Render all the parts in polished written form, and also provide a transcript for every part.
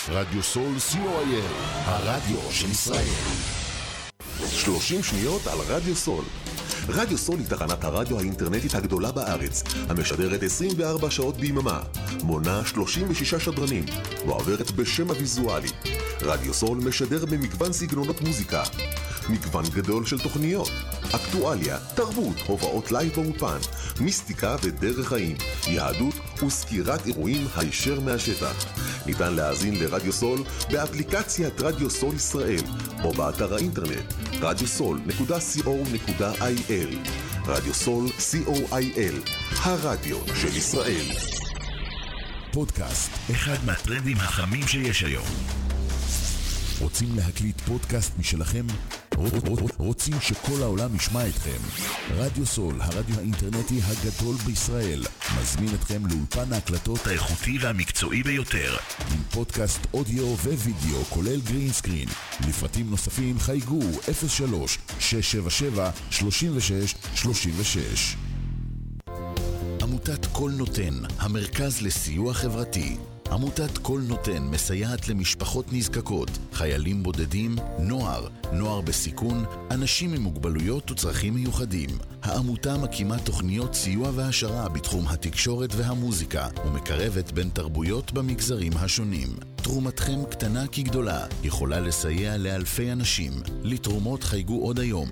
רדיו סול co.il, הרדיו של ישראל. 30 שניות על רדיו סול. רדיו סול היא תחנת הרדיו האינטרנטית הגדולה בארץ, המשדרת 24 שעות ביממה, מונה 36 שדרנים, ועוברת בשם הוויזואלי. רדיו סול משדר במגוון סגנונות מוזיקה, מגוון גדול של תוכניות, אקטואליה, תרבות, הופעות לייב באופן, מיסטיקה ודרך חיים, יהדות וסקירת אירועים הישר מהשטח. ניתן להאזין לרדיו סול באפליקציית רדיו סול ישראל או באתר האינטרנט radiosol.co.il. רדיו סול co.il, הרדיו של ישראל. פודקאסט, אחד מהטרנדים החמים שיש היום. רוצים להקליט פודקאסט משלכם? רוצים שכל העולם ישמע אתכם? רדיו סול, הרדיו האינטרנטי הגדול בישראל, מזמין אתכם לאולפן ההקלטות האיכותי והמקצועי ביותר, עם פודקאסט אודיו ווידאו כולל גרין סקרין. לפרטים נוספים חייגו 03-677-3636. עמותת כל נותן, המרכז לסיוע חברתי. עמותת כל נותן מסייעת למשפחות נזקקות, חיילים בודדים, נוער בסיכון, אנשים עם מוגבלויות וצרכים מיוחדים. העמותה מקימה תוכניות סיוע והשרה בתחום התקשורת והמוזיקה, ומקרבת בין תרבויות במגזרים השונים. תרומתכם קטנה כגדולה, יכולה לסייע לאלפי אנשים. לתרומות חייגו עוד היום,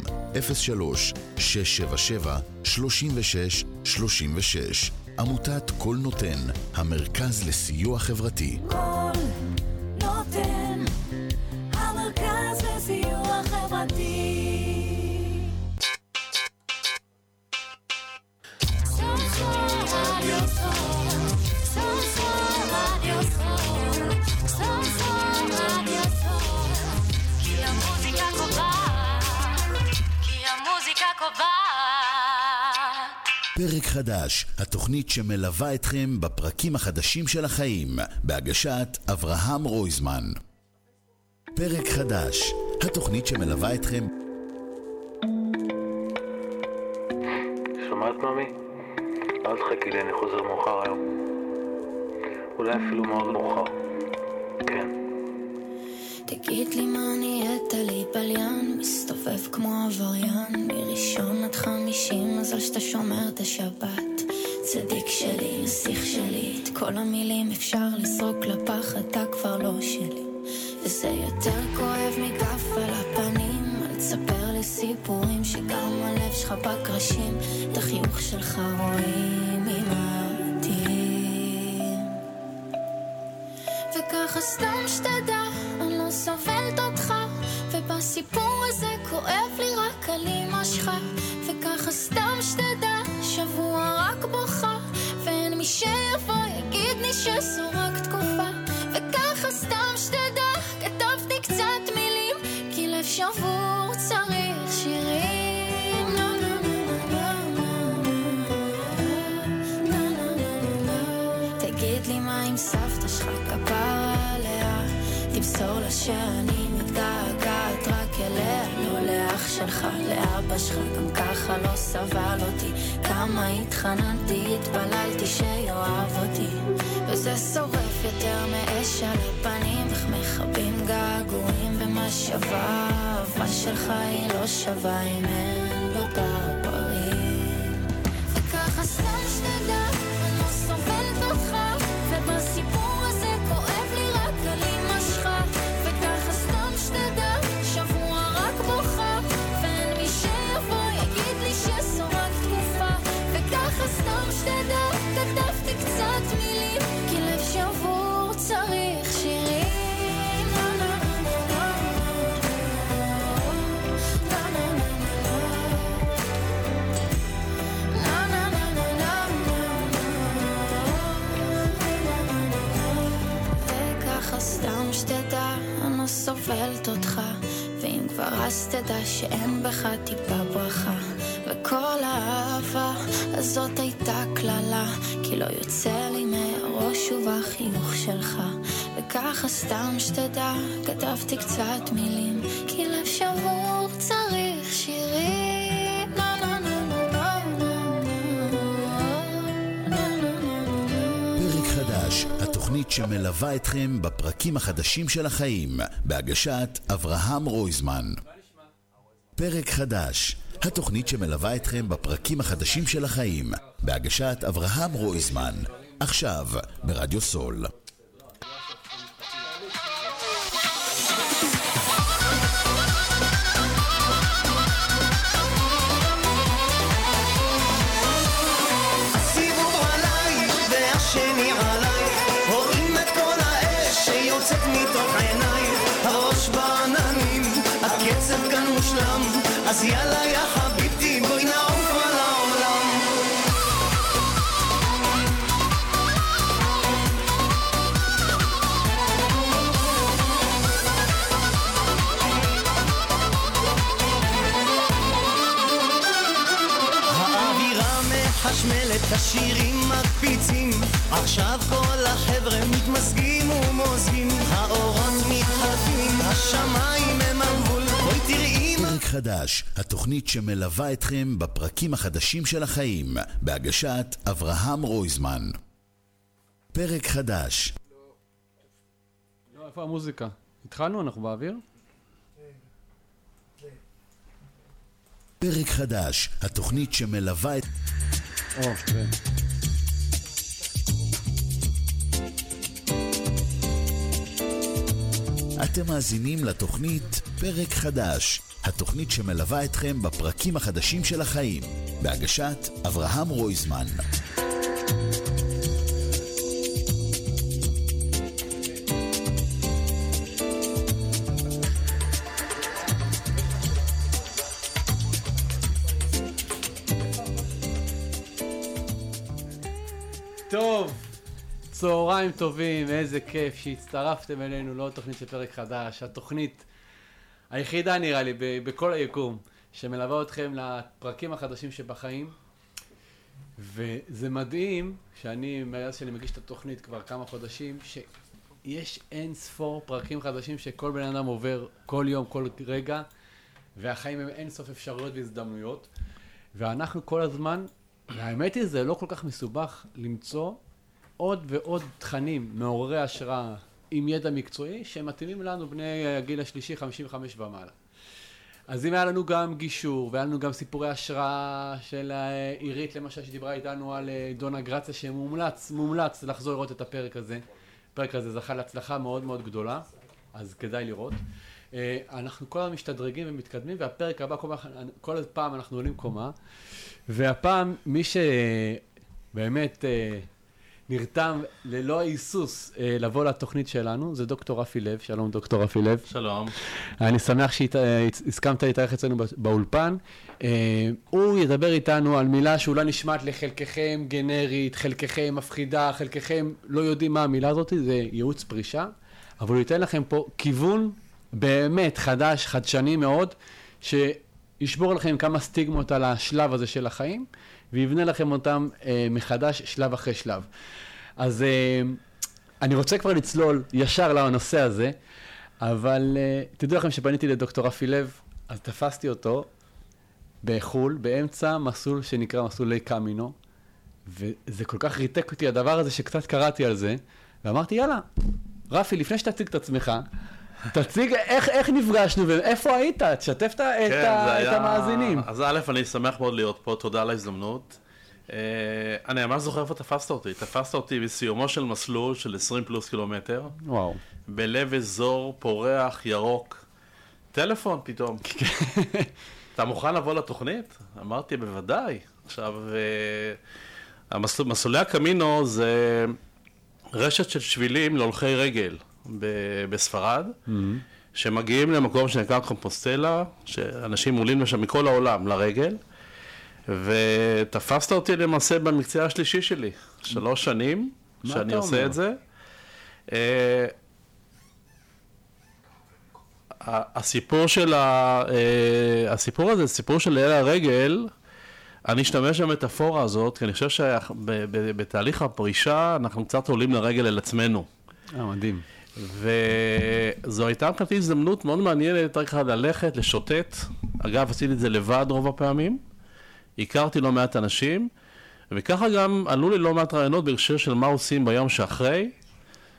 03-677-3636. עמותת כל נותן, המרכז לסיוע חברתי. כל נותן, המרכז לסיוע חברתי. פרק חדש, התוכנית שמלווה אתכם בפרקים החדשים של החיים, בהגשת אברהם רויזמן. פרק חדש, התוכנית שמלווה אתכם. שומעת ממי? אל תחכי לי, אני חוזר מאוחר היום. אולי אפילו מאוד מאוחר. כן. תגיד לי מה נהיית לי בליין, מסתובב כמו עבריין, מראשון עד 50, מזל שאתה שומר את השבת. צדיק שלי, נסיך שלי, את כל המילים אפשר לזרוק לפח, אתה כבר לא שלי. וזה יותר כואב מכף על הפנים, אל תספר לי סיפורים שגם הלב שלך בקרשים, את החיוך שלך רואים ממעטים. וככה סתם שתדע, אני לא סובלת אותך, ובסיפור הזה כואב לי רק על אמא שלך. וככה סתם שתדע, שבוע רק בוכה, ואין מי שיבוא יגיד לי שזו רק תקופה. וככה סתם שתדע, כתבתי קצת מילים, כי לב שבור צריך שירים. תגיד לי מה עם סבתא שלך, כפרה עליה, תמסור לה שאני מתגעגעת רק אליה, לא לאח שלך, לאבא שלך, גם ככה לא סבל אותי, כמה התחננתי, התפללתי שיואב אותי, וזה שורף יותר מאש על הפנים, איך מחבים געגועים ומה שווה, אהבה שלך היא לא שווה אם אין לו ברברים. וככה סתם שתדע, אני לא סובלת אותך, ובסיפור הזה כואב לי רק על אמא שלך. וככה סתם שתדע, שבוע רק בוכה, ואין מי שיבוא יגיד לי שזו רק תקופה. וככה סתם שתדע, כתבתי קצת מילים, כי לב שבור צריך שירים. סתם שתדע, אני לא סובלת אותך, ואם כבר אז תדע שאין בך טיפה ברכה, וכל האהבה הזאת הייתה כללה, כי לא יוצא לי מהראש ובחיוך שלך. וככה סתם שתדע, כתבתי קצת מילים, כי לב שבור צריך שירים. פרק חדש, התוכנית התוכנית שמלווה אתכם בפרקים החדשים של החיים, בהגשת אברהם רויזמן. פרק חדש, התוכנית שמלווה אתכם בפרקים החדשים של החיים, בהגשת אברהם רויזמן, עכשיו ברדיו סול. אז יאללה יא חביבתי בואי נעוף על העולם. האווירה מחשמלת, השירים מקפיצים, עכשיו כל החבר'ה מתמזגים ומוזגים, האורות מתחלפים, השמיים הם הגבול, בואי תראי פרק חדש, התוכנית שמלווה אתכם בפרקים החדשים של החיים, בהגשת אברהם רויזמן. פרק חדש. לא, איפה המוזיקה? התחלנו, אנחנו באוויר? פרק חדש, התוכנית שמלווה את... אתם מאזינים לתוכנית פרק חדש, התוכנית שמלווה אתכם בפרקים החדשים של החיים, בהגשת אברהם רויזמן. טוב, צהריים טובים, איזה כיף שהצטרפתם אלינו לעוד תוכנית של פרק חדש, התוכנית היחידה נראה לי בכל היקום שמלווה אתכם לפרקים החדשים שבחיים, וזה מדהים מאז שאני מגיש את התוכנית כבר כמה חודשים, שיש אין ספור פרקים חדשים שכל בן אדם עובר כל יום, כל רגע, והחיים הם אין סוף אפשרויות והזדמנויות, ואנחנו כל הזמן, והאמת היא זה לא כל כך מסובך למצוא עוד ועוד תכנים מעוררי השראה עם ידע מקצועי שמתאימים לנו בני הגיל השלישי 55 ומעלה. אז אם היה לנו גם גישור והיה לנו גם סיפורי השראה של עירית למשל שדיברה איתנו על דונה גרציה שמומלץ לחזור לראות את הפרק הזה. הפרק הזה זכה להצלחה מאוד מאוד גדולה, אז כדאי לראות. אנחנו כל הזמן משתדרגים ומתקדמים, והפרק הבא כל פעם אנחנו עולים קומה, והפעם מי שבאמת נרתם ללא היסוס לבוא לתוכנית שלנו, זה דוקטור רפי לב. שלום דוקטור רפי לב. שלום. אני שמח שהסכמת להתארח אצלנו באולפן. הוא ידבר איתנו על מילה שאולי נשמעת לחלקכם גנרית, חלקכם מפחידה, חלקכם לא יודעים מה המילה הזאת, זה ייעוץ פרישה, אבל הוא ייתן לכם פה כיוון באמת חדש, חדשני מאוד, שישבור לכם כמה סטיגמות על השלב הזה של החיים, ויבנה לכם אותם מחדש שלב אחרי שלב. אז אני רוצה כבר לצלול ישר לנושא הזה, אבל תדעו לכם שפניתי לדוקטור רפי לב, אז תפסתי אותו בחול, באמצע מסלול שנקרא מסלולי קמינו, וזה כל כך ריתק אותי הדבר הזה שקצת קראתי על זה, ואמרתי יאללה, רפי, לפני שתציג את עצמך, תציג איך נפגשנו ואיפה היית, תשתף את המאזינים. אז א', אני שמח מאוד להיות פה, תודה על ההזדמנות. אני ממש זוכר איפה תפסת אותי בסיומו של מסלול של 20 פלוס קילומטר. וואו. בלב אזור פורח, ירוק. טלפון פתאום. אתה מוכן לבוא לתוכנית? אמרתי בוודאי. עכשיו, מסלולי הקמינו זה רשת של שבילים להולכי רגל. בספרד, שמגיעים למקום שנקרא קומפוסטלה, שאנשים עולים לשם מכל העולם לרגל, ותפסת אותי למעשה במקצוע השלישי שלי, 3 שנים שאני עושה את זה. הסיפור הזה, סיפור של ליל הרגל, אני אשתמש במטאפורה הזאת, כי אני חושב שבתהליך הפרישה אנחנו קצת עולים לרגל אל עצמנו. מדהים. וזו הייתה מבחינתי הזדמנות מאוד מעניינת, רק ללכת, לשוטט. אגב, עשיתי את זה לבד רוב הפעמים. הכרתי לא מעט אנשים, וככה גם עלו לי לא מעט רעיונות בהקשר של מה עושים ביום שאחרי,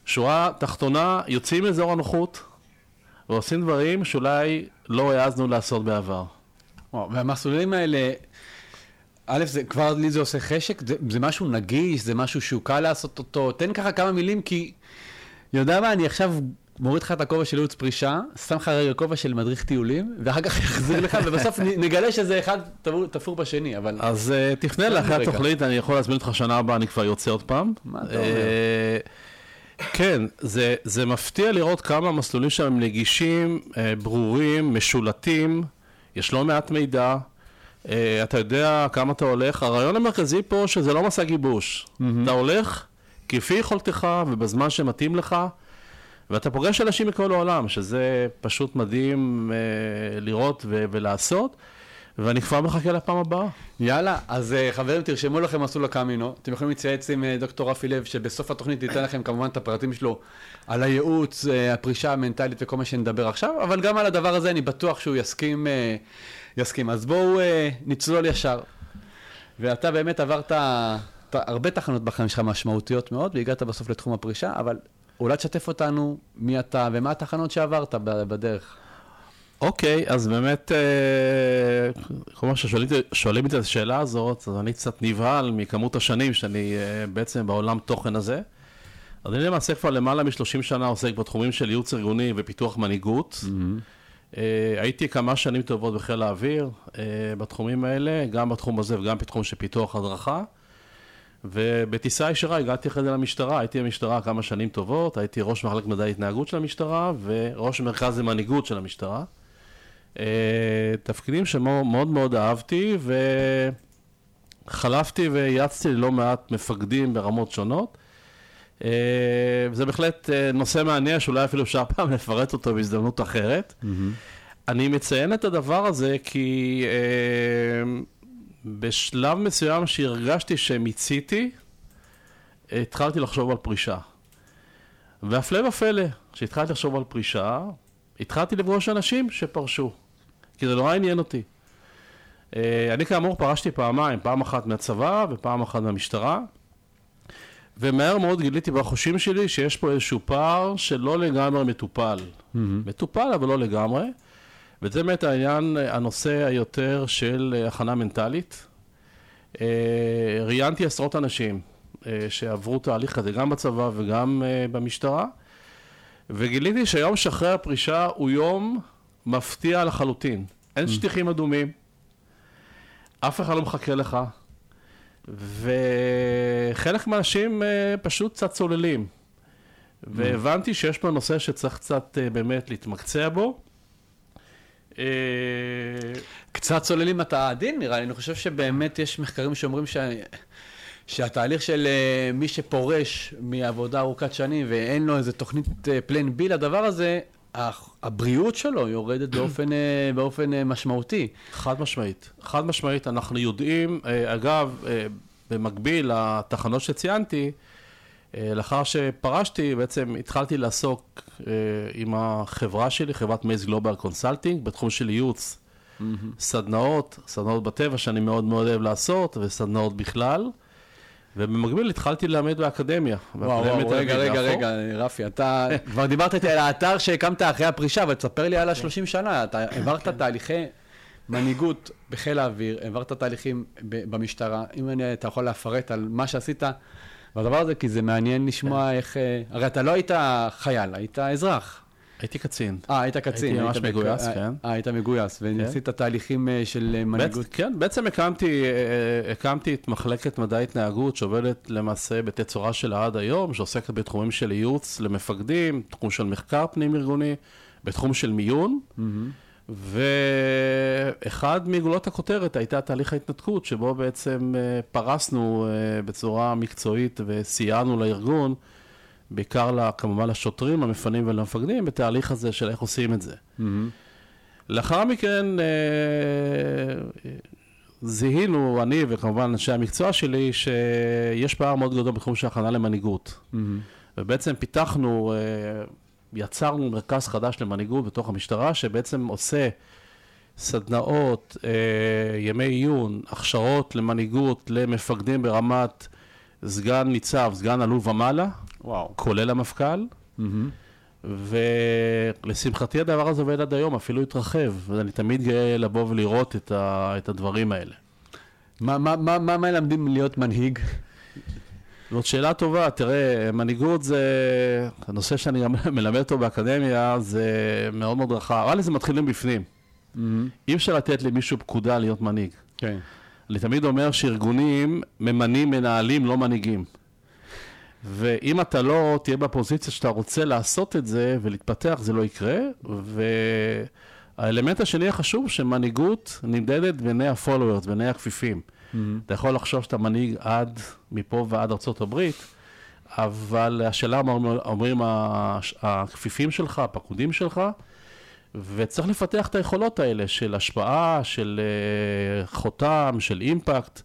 שורה תחתונה, יוצאים מאזור הנוחות, ועושים דברים שאולי לא העזנו לעשות בעבר. והמסלולים האלה, א', זה כבר לי זה עושה חשק, זה משהו נגיש, זה משהו שהוא קל לעשות אותו, תן ככה כמה מילים, כי יודע מה, אני עכשיו מוריד לך את הכובע של ייעוץ פרישה, שם לך רגע כובע של מדריך טיולים, ואחר כך יחזיר לך, ובסוף נגלה שזה אחד תפור בשני, אבל... אז תפנה לאחרי התוכנית, אני יכול להזמין אותך שנה הבאה, אני כבר יוצא עוד פעם. מה אתה אומר? כן, זה מפתיע לראות כמה מסלולים שהם נגישים, ברורים, משולטים, יש לא מעט מידע, אתה יודע כמה אתה הולך. הרעיון המרכזי פה שזה לא מסע גיבוש. אתה הולך כפי יכולתך ובזמן שמתאים לך, ואתה פוגש אנשים מכל העולם, שזה פשוט מדהים לראות ולעשות, ואני כבר מחכה לפעם הבאה. יאללה, אז חברים, תרשמו לכם מסלול הקאמינו. אתם יכולים להתייעץ עם דוקטור רפי לב, שבסוף התוכנית ייתן לכם כמובן את הפרטים שלו על הייעוץ, הפרישה המנטלית וכל מה שנדבר עכשיו, אבל גם על הדבר הזה אני בטוח שהוא יסכים. אז בואו נצלול ישר. ואתה באמת עברת הרבה תחנות בחיים שלך משמעותיות מאוד, והגעת בסוף לתחום הפרישה, אבל אולי תשתף אותנו מי אתה ומה התחנות שעברת בדרך. אוקיי, אז באמת, כל מה ששואלים את השאלה הזאת, אז אני קצת נבהל מכמות השנים שאני בעצם בעולם תוכן הזה. אז אני למעשה כבר למעלה מ-30 שנה עוסק בתחומים של ייעוץ ארגוני ופיתוח מנהיגות. הייתי כמה שנים טובות בחיל האוויר בתחומים האלה, גם בתחום הזה וגם בתחום של פיתוח הדרכה. ובטיסה ישרה הגעתי אחרי זה למשטרה, הייתי במשטרה כמה שנים טובות, הייתי ראש מחלק מדעי התנהגות של המשטרה וראש מרכז למנהיגות של המשטרה. תפקידים שמאוד מאוד אהבתי, וחלפתי וייעצתי ללא מעט מפקדים ברמות שונות. זה בהחלט נושא מעניין שאולי אפילו אפשר פעם לפרט אותו בהזדמנות אחרת. אני מציין את הדבר הזה כי בשלב מסוים שהרגשתי שמיציתי, התחלתי לחשוב על פרישה. והפלא ופלא, כשהתחלתי לחשוב על פרישה, התחלתי לפגוש אנשים שפרשו, כי זה לא עניין אותי. אני כאמור פרשתי פעמיים, פעם אחת מהצבא ופעם אחת מהמשטרה, ומהר מאוד גיליתי בחושים שלי שיש פה איזשהו פער שלא לגמרי מטופל. מטופל אבל לא לגמרי. וזה באמת העניין, הנושא היותר של הכנה מנטלית. ראיינתי עשרות אנשים שעברו תהליך כזה גם בצבא וגם במשטרה, וגיליתי שהיום שאחרי הפרישה הוא יום מפתיע לחלוטין. אין שטיחים אדומים, אף אחד לא מחכה לך, וחלק מהאנשים פשוט קצת צוללים. והבנתי שיש פה נושא שצריך קצת באמת להתמקצע בו. קצת צוללים אתה עדין, נראה לי. אני חושב שבאמת יש מחקרים שאומרים שהתהליך של מי שפורש מעבודה ארוכת שנים ואין לו איזה תוכנית פלן בי לדבר הזה, הבריאות שלו יורדת באופן משמעותי. חד משמעית. חד משמעית. אנחנו יודעים, אגב, במקביל לתחנות שציינתי, לאחר שפרשתי, בעצם התחלתי לעסוק עם החברה שלי, חברת מייז גלובל קונסלטינג, בתחום של ייעוץ, סדנאות בטבע שאני מאוד מאוד אוהב לעשות, וסדנאות בכלל, ובמקביל התחלתי ללמד באקדמיה. וואו, רגע, רפי, אתה כבר דיברת איתי על האתר שהקמת אחרי הפרישה, אבל תספר לי על ה-30 שנה, אתה העברת תהליכי מנהיגות בחיל האוויר, העברת תהליכים במשטרה, אם אתה יכול להפרט על מה שעשית, והדבר הזה, כי זה מעניין לשמוע איך... הרי אתה לא היית חייל, היית אזרח. הייתי קצין. היית קצין. הייתי ממש מגויס, כן. היית מגויס, וניסית תהליכים של מנהיגות. כן, בעצם הקמתי את מחלקת מדעי התנהגות, שעובדת למעשה בתצורה שלה עד היום, שעוסקת בתחומים של ייעוץ למפקדים, תחום של מחקר פנים ארגוני, בתחום של מיון, ואחד מגולות הכותרת הייתה תהליך ההתנתקות, שבו בעצם פרסנו בצורה מקצועית וסייענו לארגון, בעיקר כמובן לשוטרים, למפנים ולמפקדים, בתהליך הזה של איך עושים את זה. לאחר מכן זיהינו, אני וכמובן אנשי המקצוע שלי, שיש פער מאוד גדול בתחום של הכנה למנהיגות. ובעצם פיתחנו, יצרנו מרכז חדש למנהיגות בתוך המשטרה, שבעצם עושה סדנאות, ימי עיון, הכשרות למנהיגות, למפקדים ברמת סגן ניצב, סגן אלוף ומעלה. כולל המפכ"ל, ולשמחתי הדבר הזה עובד עד היום, אפילו התרחב, ואני תמיד גאה לבוא ולראות את הדברים האלה. מה מלמדים להיות מנהיג? זאת שאלה טובה, תראה, מנהיגות זה, הנושא שאני גם מלמד אותו באקדמיה, זה מאוד מאוד רחב, אבל זה מתחילים בפנים. אי אפשר לתת למישהו פקודה להיות מנהיג. כן. אני תמיד אומר שארגונים ממנים מנהלים, לא מנהיגים. ואם אתה לא תהיה בפוזיציה שאתה רוצה לעשות את זה ולהתפתח, זה לא יקרה. והאלמנט השני החשוב, שמנהיגות נמדדת בעיני הפולוורס, בעיני הכפיפים. אתה יכול לחשוב שאתה מנהיג עד מפה ועד ארצות הברית, אבל השאלה אומרים הכפיפים שלך, הפקודים שלך, וצריך לפתח את היכולות האלה של השפעה, של חותם, של אימפקט.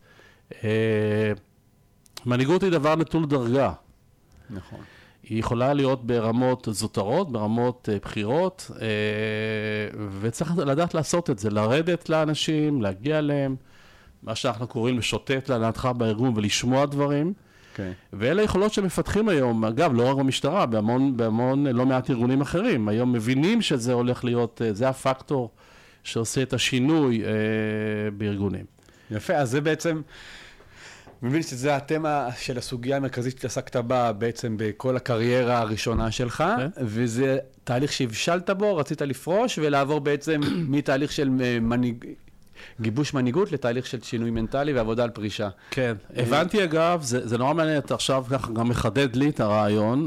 מנהיגות היא דבר נטול דרגה. נכון. היא יכולה להיות ברמות זוטרות, ברמות בחירות, וצריך לדעת לעשות את זה, לרדת לאנשים, להגיע אליהם, מה שאנחנו קוראים לשוטט להנהתך בארגון ולשמוע דברים. ואלה יכולות שמפתחים היום, אגב, לא רק במשטרה, בהמון לא מעט ארגונים אחרים. היום מבינים שזה הולך להיות, זה הפקטור שעושה את השינוי בארגונים. יפה, אז זה בעצם, מבין שזה התמה של הסוגיה המרכזית שהתעסקת בה בעצם בכל הקריירה הראשונה שלך, וזה תהליך שהבשלת בו, רצית לפרוש ולעבור בעצם מתהליך של גיבוש מנהיגות לתהליך של שינוי מנטלי ועבודה על פרישה. כן, הבנתי אגב, זה נורא מעניין, אתה עכשיו ככה גם מחדד לי את הרעיון.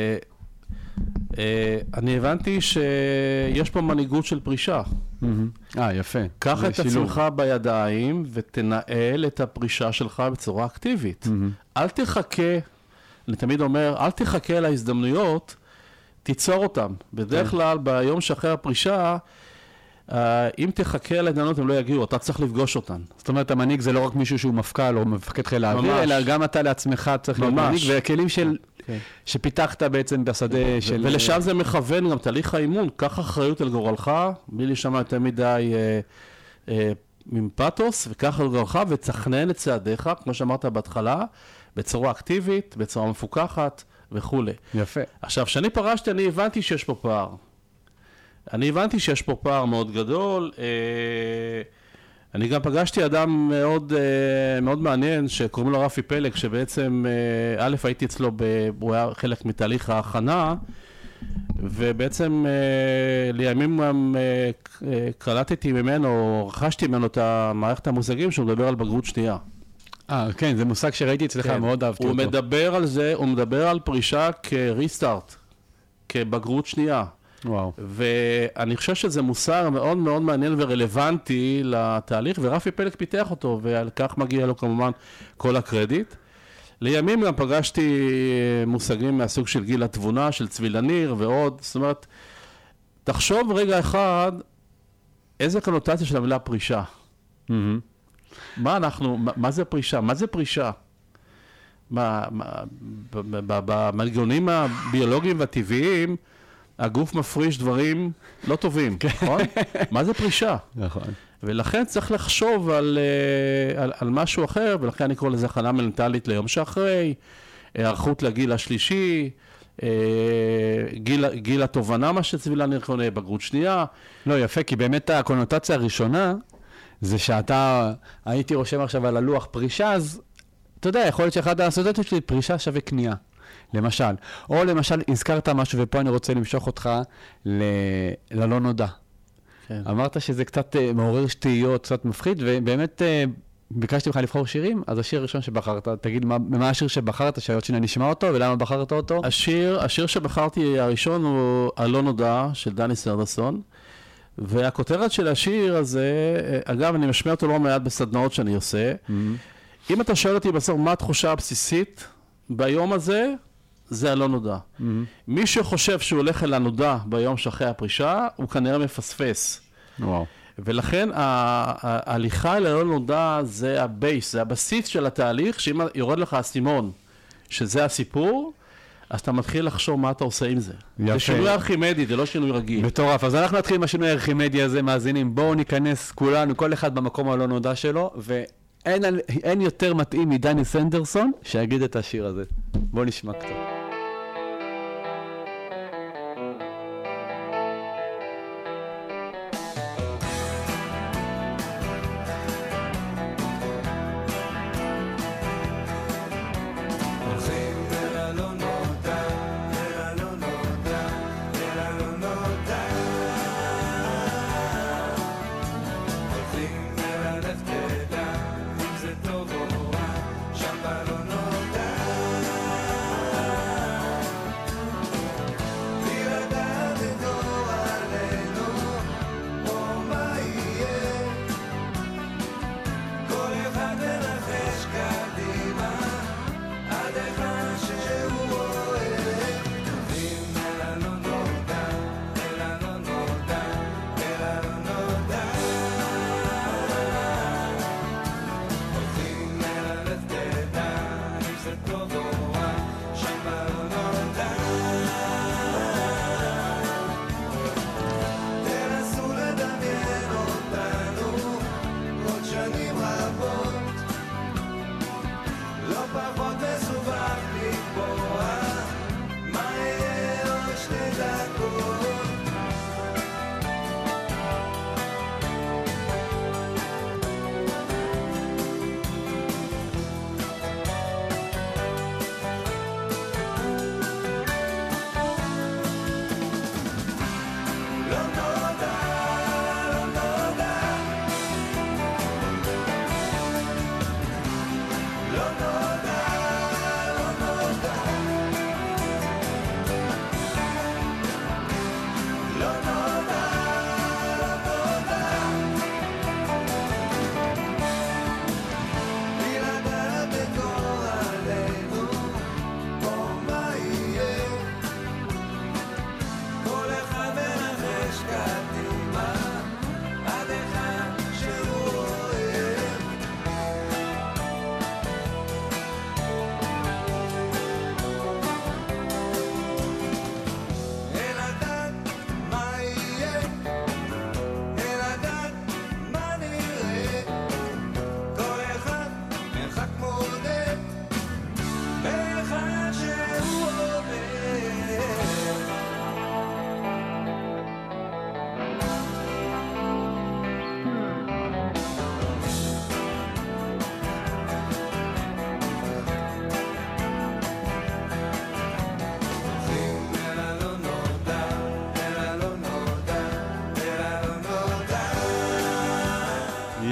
אני הבנתי שיש פה מנהיגות של פרישה. יפה. קח את עצמך בידיים ותנהל את הפרישה שלך בצורה אקטיבית. אל תחכה, אני תמיד אומר, אל תחכה להזדמנויות, תיצור אותם. בדרך כלל ביום שאחרי הפרישה, אם תחכה להזדמנויות הם לא יגיעו, אתה צריך לפגוש אותן. זאת אומרת, המנהיג זה לא רק מישהו שהוא מפכ"ל או מפקד חיל האוויר, אלא גם אתה לעצמך צריך להיות מנהיג, והכלים שפיתחת בעצם בשדה של... ולשם זה מכוון גם תהליך האימון, קח אחריות על גורלך, בלי להישמע יותר מדי מפתוס, וקח על גורלך ותכנן את צעדיך, כמו שאמרת בהתחלה, בצורה אקטיבית, בצורה מפוקחת וכו'. יפה. עכשיו, כשאני פרשתי, אני הבנתי שיש פה פער. אני הבנתי שיש פה פער מאוד גדול. אני גם פגשתי אדם מאוד, מאוד מעניין שקוראים לו רפי פלג, שבעצם, א', הייתי אצלו, הוא היה חלק מתהליך ההכנה, ובעצם לימים גם קלטתי ממנו, רכשתי ממנו את מערכת המושגים שהוא מדבר על בגרות שנייה. כן, זה מושג שראיתי אצלך, כן. מאוד אהבתי הוא אותו. הוא מדבר על זה, הוא מדבר על פרישה כריסטארט, כבגרות שנייה. וואו. ואני חושב שזה מושג מאוד מאוד מעניין ורלוונטי לתהליך, ורפי פלג פיתח אותו, ועל כך מגיע לו כמובן כל הקרדיט. לימים גם פגשתי מושגים מהסוג של גיל התבונה, של צבי לניר ועוד. זאת אומרת, תחשוב רגע אחד, איזה קונוטציה של המילה פרישה. מה זה פרישה? מה זה פרישה? במנגנונים הביולוגיים והטבעיים, הגוף מפריש דברים לא טובים, נכון? מה זה פרישה? נכון. ולכן צריך לחשוב על משהו אחר, ולכן אני קורא לזה הכנה מנטלית ליום שאחרי, הערכות לגיל השלישי, גיל התובנה, מה שצבי לניר קונה, בגרות שנייה. לא, יפה, כי באמת הקונוטציה הראשונה, זה שאתה, הייתי רושם עכשיו על הלוח פרישה, אז אתה יודע, יכול להיות שאחד האסוציאציות שלי, פרישה שווה קנייה. למשל, או למשל, הזכרת משהו, ופה אני רוצה למשוך אותך ללא נודע. כן. אמרת שזה קצת מעורר שתהיות, קצת מפחיד, ובאמת ביקשתי ממך לבחור שירים, אז השיר הראשון שבחרת, תגיד מה השיר שבחרת, שעוד שנייה נשמע אותו, ולמה בחרת אותו? השיר שבחרתי הראשון הוא הלא נודע, של דני סרדסון, והכותרת של השיר הזה, אגב, אני משמיע אותו לא מעט בסדנאות שאני עושה, אם אתה שואל אותי בסוף מה התחושה הבסיסית ביום הזה, זה הלא נודע. מי שחושב שהוא הולך אל הנודע ביום שאחרי הפרישה, הוא כנראה מפספס. וואו. ולכן ההליכה אל הלא נודע זה הבייס, זה הבסיס של התהליך, שאם יורד לך הסימון, שזה הסיפור, אז אתה מתחיל לחשוב מה אתה עושה עם זה. יפה. זה שינוי ארכימדי, זה לא שינוי רגיל. מטורף. אז אנחנו נתחיל עם השינוי הארכימדי הזה, מאזינים. בואו ניכנס כולנו, כל אחד במקום הלא נודע שלו, ואין יותר מתאים מדני סנדרסון שיגיד את השיר הזה. בואו נשמע קצת.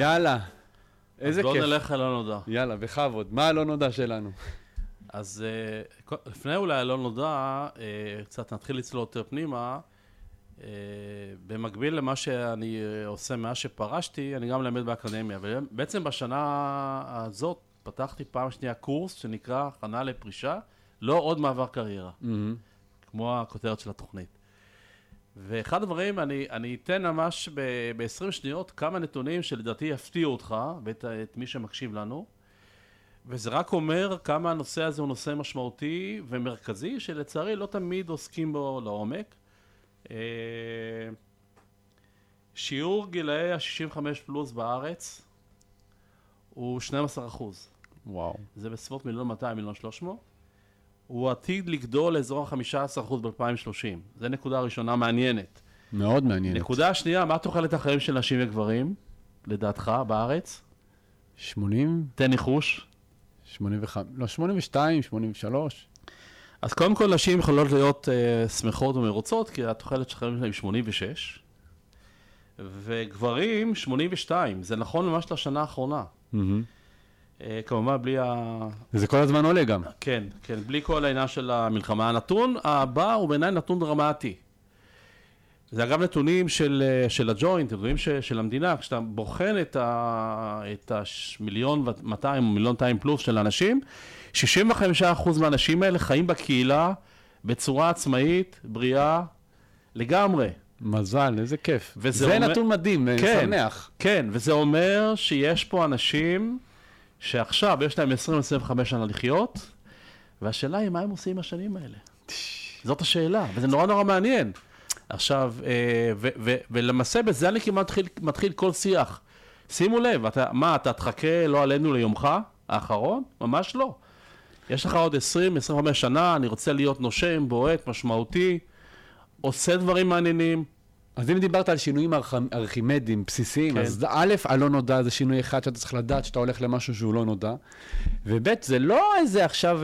יאללה. איזה כיף. לא נלך על לא נודע. יאללה, בכבוד. מה הלא נודע שלנו? אז לפני אולי הלא נודע, קצת נתחיל לצלול יותר פנימה. במקביל למה שאני עושה מאז שפרשתי, אני גם למד באקדמיה. ובעצם בשנה הזאת פתחתי פעם שנייה קורס שנקרא הכנה לפרישה, לא עוד מעבר קריירה, כמו הכותרת של התוכנית. ואחד הדברים, אני אתן ממש ב-20 שניות כמה נתונים שלדעתי יפתיעו אותך ואת מי שמקשיב לנו. וזה רק אומר כמה הנושא הזה הוא נושא משמעותי ומרכזי, שלצערי לא תמיד עוסקים בו לעומק. שיעור גילאי ה-65 פלוס בארץ הוא 12%. וואו. זה בסביבות 1,200,000-1,300,000. הוא עתיד לגדול לאזור ה-15% ב-2030. זו נקודה ראשונה מעניינת. מאוד מעניינת. נקודה שנייה, מה תוחלת החיים של נשים וגברים, לדעתך, בארץ? 80? תן ניחוש. 85, לא, 82, 83. אז קודם כל, נשים יכולות להיות שמחות ומרוצות, כי התוחלת של החיים שלהם היא 86, וגברים 82, זה נכון ממש לשנה האחרונה. כמובן, בלי וזה כל הזמן עולה גם. כן, כן, בלי כל העניין של המלחמה. הנתון הבא הוא בעיניי נתון דרמטי. זה אגב נתונים של הג'וינט, נתונים של המדינה, כשאתה בוחן את ה1,200,000 או 1,200,000 פלוס של אנשים, 65% מהאנשים האלה חיים בקהילה בצורה עצמאית, בריאה, לגמרי. מזל, איזה כיף. זה אומר... נתון מדהים, כן, שמח. כן, וזה אומר שיש פה אנשים שעכשיו יש להם 20-25 שנה לחיות, והשאלה היא מה הם עושים עם השנים האלה. זאת השאלה, וזה נורא נורא מעניין. עכשיו, ולמעשה בזה אני כמעט מתחיל כל שיח. שימו לב, אתה תחכה לא עלינו ליומך האחרון? ממש לא. יש לך עוד 20-25 שנה, אני רוצה להיות נושם, בועט, משמעותי, עושה דברים מעניינים. אז אם דיברת על שינויים ארכימדיים, בסיסיים, כן. אז א', הלא נודע זה שינוי אחד שאתה צריך לדעת שאתה הולך למשהו שהוא לא נודע, וב', זה לא איזה עכשיו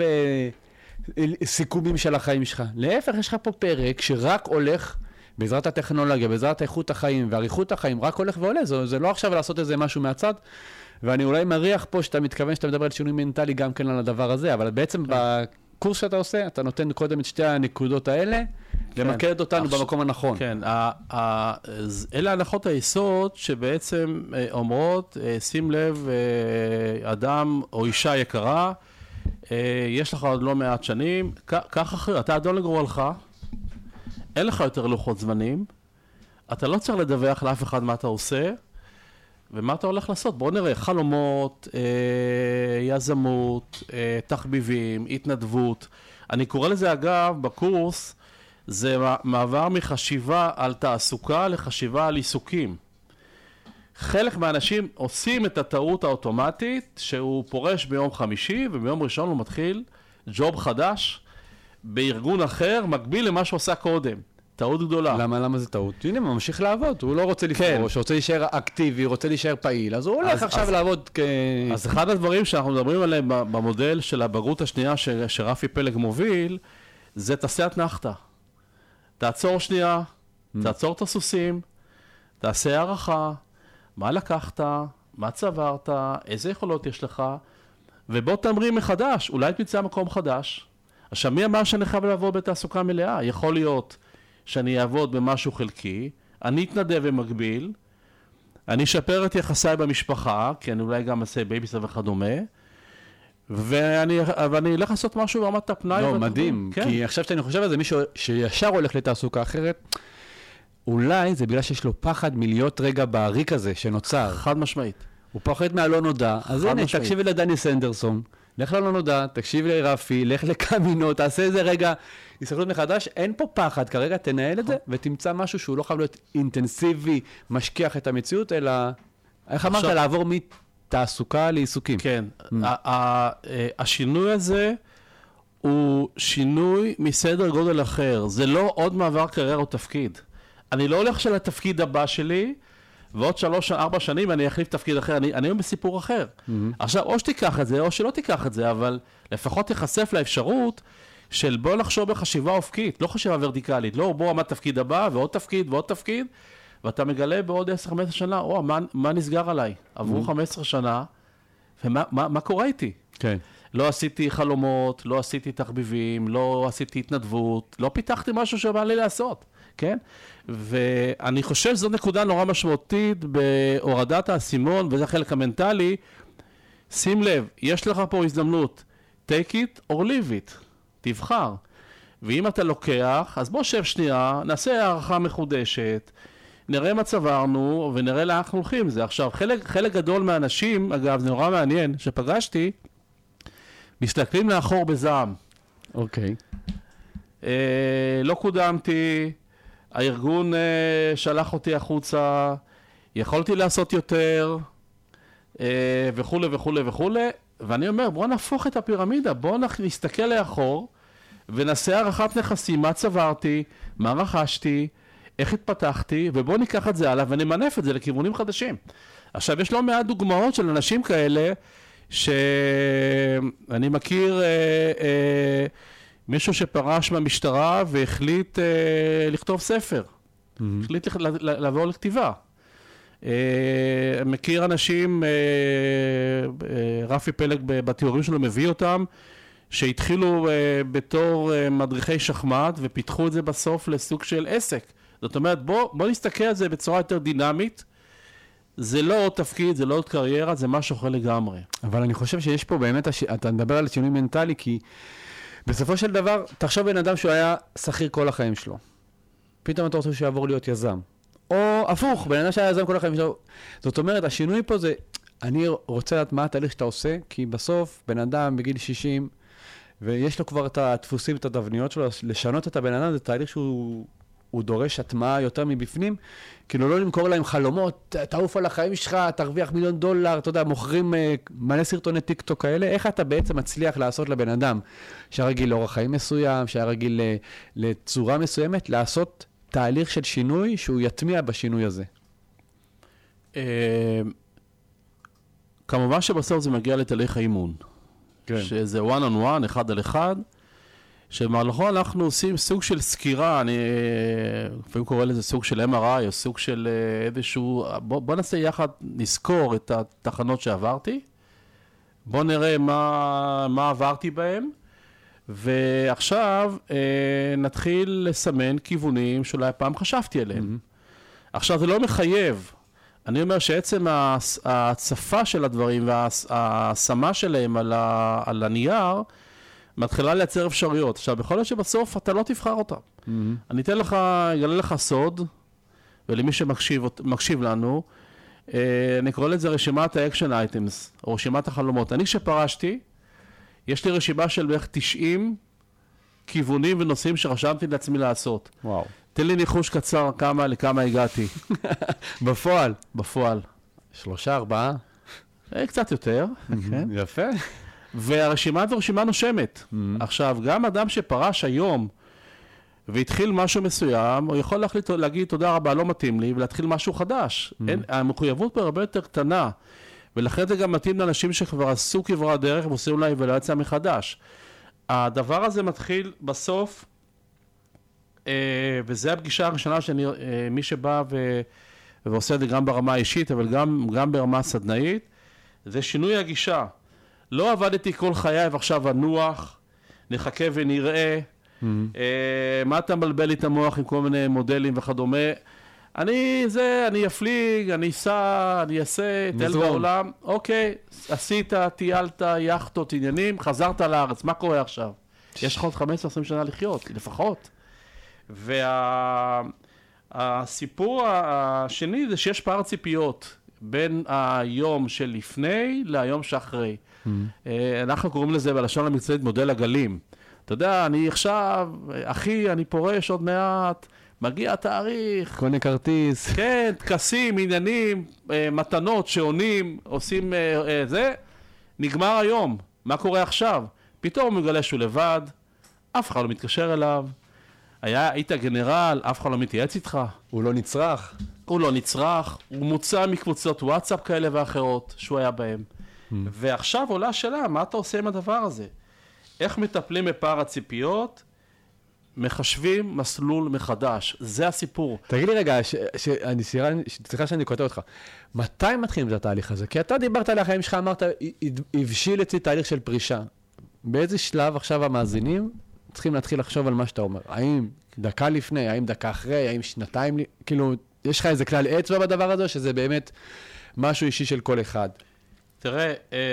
סיכומים של החיים שלך. להפך, יש לך פה פרק שרק הולך בעזרת הטכנולוגיה, בעזרת איכות החיים ואריכות החיים, רק הולך ועולה. זה לא עכשיו לעשות איזה משהו מהצד, ואני אולי מריח פה שאתה מתכוון שאתה מדבר על שינוי מנטלי גם כן על הדבר הזה, אבל בעצם בקורס שאתה עושה, אתה נותן קודם את שתי הנקודות האלה, למקד אותנו במקום הנכון. כן, אלה הנחות היסוד שבעצם אומרות, שים לב, אדם או אישה יקרה, יש לך עוד לא מעט שנים, כך אחר, אתה אדון לגורלך, אין לך יותר לוחות זמנים, אתה לא צריך לדווח לאף אחד מה אתה עושה, ומה אתה הולך לעשות. בואו נראה, חלומות, יזמות, תחביבים, התנדבות. אני קורא לזה אגב, בקורס, זה מעבר מחשיבה על תעסוקה לחשיבה על עיסוקים. חלק מהאנשים עושים את הטעות האוטומטית, שהוא פורש ביום חמישי, וביום ראשון הוא מתחיל ג'וב חדש, בארגון אחר, מקביל למה שעושה קודם. טעות גדולה. למה זה טעות? הנה, הוא ממשיך לעבוד, הוא לא רוצה לפרוש, רוצה להישאר אקטיבי, רוצה להישאר פעיל, אז הוא הולך עכשיו לעבוד אז אחד הדברים שאנחנו מדברים עליהם במודל של הבגרות השנייה שרפי פלג מוביל, זה תעשה אתנחתא. תעצור שנייה, תעצור את הסוסים, תעשה הערכה, מה לקחת, מה צברת, איזה יכולות יש לך, ובוא תמריא מחדש, אולי תמצא מקום חדש. עכשיו, מי אמר שאני חייב לעבוד בתעסוקה מלאה? יכול להיות שאני אעבוד במשהו חלקי, אני אתנדב במקביל, אני אשפר את יחסיי במשפחה, כי אני אולי גם אעשה בייביסטר וכדומה, ואני אלך לעשות משהו ברמת הפנאי. לא, מדהים, כי עכשיו שאני חושב על זה, מישהו שישר הולך לתעסוקה אחרת, אולי זה בגלל שיש לו פחד מלהיות רגע בעריק הזה שנוצר. חד משמעית. הוא פחד מהלא נודע, אז הנה, תקשיב לדני סנדרסון, לך ללא נודע, תקשיב לרפי, לך לקמינו, תעשה איזה רגע הסתכלות מחדש, אין פה פחד, כרגע תנהל את זה, ותמצא משהו שהוא לא חייב להיות אינטנסיבי, משכיח את המציאות, אלא, איך אמרת, לעבור מתעסוקה לעיסוקים. כן, השינוי הזה הוא שינוי מסדר גודל אחר, זה לא עוד מעבר קריירה או תפקיד. אני לא הולך של התפקיד הבא שלי, ועוד 3-4 שנים אני אחליף תפקיד אחר, אני היום בסיפור אחר. עכשיו, או שתיקח את זה, או שלא תיקח את זה, אבל לפחות תחשף לאפשרות של בוא לחשוב בחשיבה אופקית, לא חשיבה ורטיקלית, לא בוא עמד תפקיד הבא, ועוד תפקיד, ועוד תפקיד, ואתה מגלה בעוד 10-15 שנה, מה נסגר עליי? עברו 15 שנה, ומה קורה איתי? כן. לא עשיתי חלומות, לא עשיתי תחביבים, לא עשיתי התנדבות, לא פיתחתי משהו שבא לי לעשות, כן? ואני חושב שזו נקודה נורא משמעותית בהורדת האסימון, וזה החלק המנטלי. שים לב, יש לך פה הזדמנות, take it or leave it, תבחר. ואם אתה לוקח, אז בוא שב שנייה, נעשה הערכה מחודשת, נראה מה צברנו ונראה לאן אנחנו הולכים. זה עכשיו, חלק גדול מהאנשים, אגב, זה נורא מעניין, שפגשתי, מסתכלים לאחור בזעם. אוקיי. לא קודמתי, הארגון שלח אותי החוצה, יכולתי לעשות יותר, וכו' וכו' וכו'. ואני אומר, בוא נהפוך את הפירמידה, בוא נסתכל לאחור, ונעשה הערכת נכסים, מה צברתי, מה רכשתי, איך התפתחתי, ובוא ניקח את זה הלאה ונמנף את זה לכיוונים חדשים. עכשיו, יש לא מעט דוגמאות של אנשים כאלה, שאני מכיר מישהו שפרש מהמשטרה והחליט לכתוב ספר. החליט לעבור לכתיבה. מכיר אנשים, רפי פלג בתיאורים שלו מביא אותם, שהתחילו בתור מדריכי שחמט ופיתחו את זה בסוף לסוג של עסק. זאת אומרת, בוא נסתכל על זה בצורה יותר דינמית. זה לא עוד תפקיד, זה לא עוד קריירה, זה משהו אחר לגמרי. אבל אני חושב שיש פה באמת, אתה מדבר על שינוי מנטלי, כי בסופו של דבר, תחשוב בן אדם שהוא היה שכיר כל החיים שלו. פתאום אתה רוצה שיעבור להיות יזם. או הפוך, בן אדם שהיה יזם כל החיים שלו. זאת אומרת, השינוי פה זה, אני רוצה לדעת מה התהליך שאתה עושה, כי בסוף בן אדם בגיל 60, ויש לו כבר את הדפוסים, את התבניות שלו, לשנות את הבן אדם, זה תהליך שהוא דורש הטמעה יותר מבפנים, כאילו לא למכור להם חלומות, תעוף על החיים שלך, תרוויח $1,000,000, אתה יודע, מוכרים מלא סרטוני טיקטוק כאלה, איך אתה בעצם מצליח לעשות לבן אדם, שהיה רגיל לאורח חיים מסוים, שהיה רגיל לצורה מסוימת, לעשות תהליך של שינוי, שהוא יטמיע בשינוי הזה? כמובן שבסוף זה מגיע לתהליך האימון. שזה one on one, אחד על אחד, שבמהלכו אנחנו עושים סוג של סקירה, אני לפעמים קורא לזה סוג של MRI, או סוג של איזשהו, בוא נעשה יחד, נזכור את התחנות שעברתי, בוא נראה מה עברתי בהם, ועכשיו נתחיל לסמן כיוונים שאולי פעם חשבתי עליהם. עכשיו זה לא מחייב, אני אומר שעצם ההצפה של הדברים וההשמה שלהם על הנייר, מתחילה לייצר אפשרויות. עכשיו, בכל זאת שבסוף אתה לא תבחר אותם. אני אגלה לך סוד, ולמי שמקשיב לנו, אני קורא לזה רשימת ה-action items, או רשימת החלומות. אני כשפרשתי, יש לי רשימה של בערך 90 כיוונים ונושאים שרשמתי לעצמי לעשות. וואו. תן לי ניחוש קצר לכמה הגעתי. בפועל. 3, 4? קצת יותר. יפה. והרשימה הזו רשימה נושמת. עכשיו, גם אדם שפרש היום והתחיל משהו מסוים, הוא יכול להגיד תודה רבה, לא מתאים לי, ולהתחיל משהו חדש. המחויבות פה הרבה יותר קטנה, ולכן זה גם מתאים לאנשים שכבר עשו כברת דרך, ועושים אולי ולא יצא מחדש. הדבר הזה מתחיל בסוף, וזה הפגישה הראשונה מי שבא ועושה את זה גם ברמה האישית, אבל גם ברמה הסדנאית, זה שינוי הגישה. לא עבדתי כל חיי ועכשיו הנוח, נחכה ונראה, מה אתה מבלבל לי את המוח עם כל מיני מודלים וכדומה. אני אפליג, אני אסע, אני אעשה, תל בעולם, אוקיי, עשית, טיילת, יחטות, עניינים, חזרת לארץ, מה קורה עכשיו? יש לך עוד 15-20 שנה לחיות, לפחות. והסיפור השני זה שיש פער ציפיות בין היום של לפני להיום שאחרי. אנחנו קוראים לזה בלשון המקצועית מודל הגלים. אתה יודע, אני עכשיו, אחי, אני פורש עוד מעט, מגיע התאריך. קונה כרטיס. כן, תקסים, עניינים, מתנות שעונים, עושים זה. נגמר היום. מה קורה עכשיו? פתאום הוא מגלה שהוא לבד, אף אחד לא מתקשר אליו. היית גנרל, אף אחד לא מתייעץ איתך. הוא לא נצרך. הוא לא נצרך, הוא מוצא מקבוצות וואטסאפ כאלה ואחרות שהוא היה בהם. ועכשיו עולה השאלה, מה אתה עושה עם הדבר הזה? איך מטפלים בפער הציפיות מחשבים מסלול מחדש. זה הסיפור. תגיד לי רגע, סליחה שאני קוטע אותך, מתי מתחילים את התהליך הזה? כי אתה דיברת על החיים שלך, אמרת, הבשיל אצלי תהליך של פרישה. באיזה שלב עכשיו המאזינים צריכים להתחיל לחשוב על מה שאתה אומר? האם דקה לפני, האם דקה אחרי, האם שנתיים, כאילו, יש לך איזה כלל אצבע בדבר הזה, שזה באמת משהו אישי של כל אחד? תראה,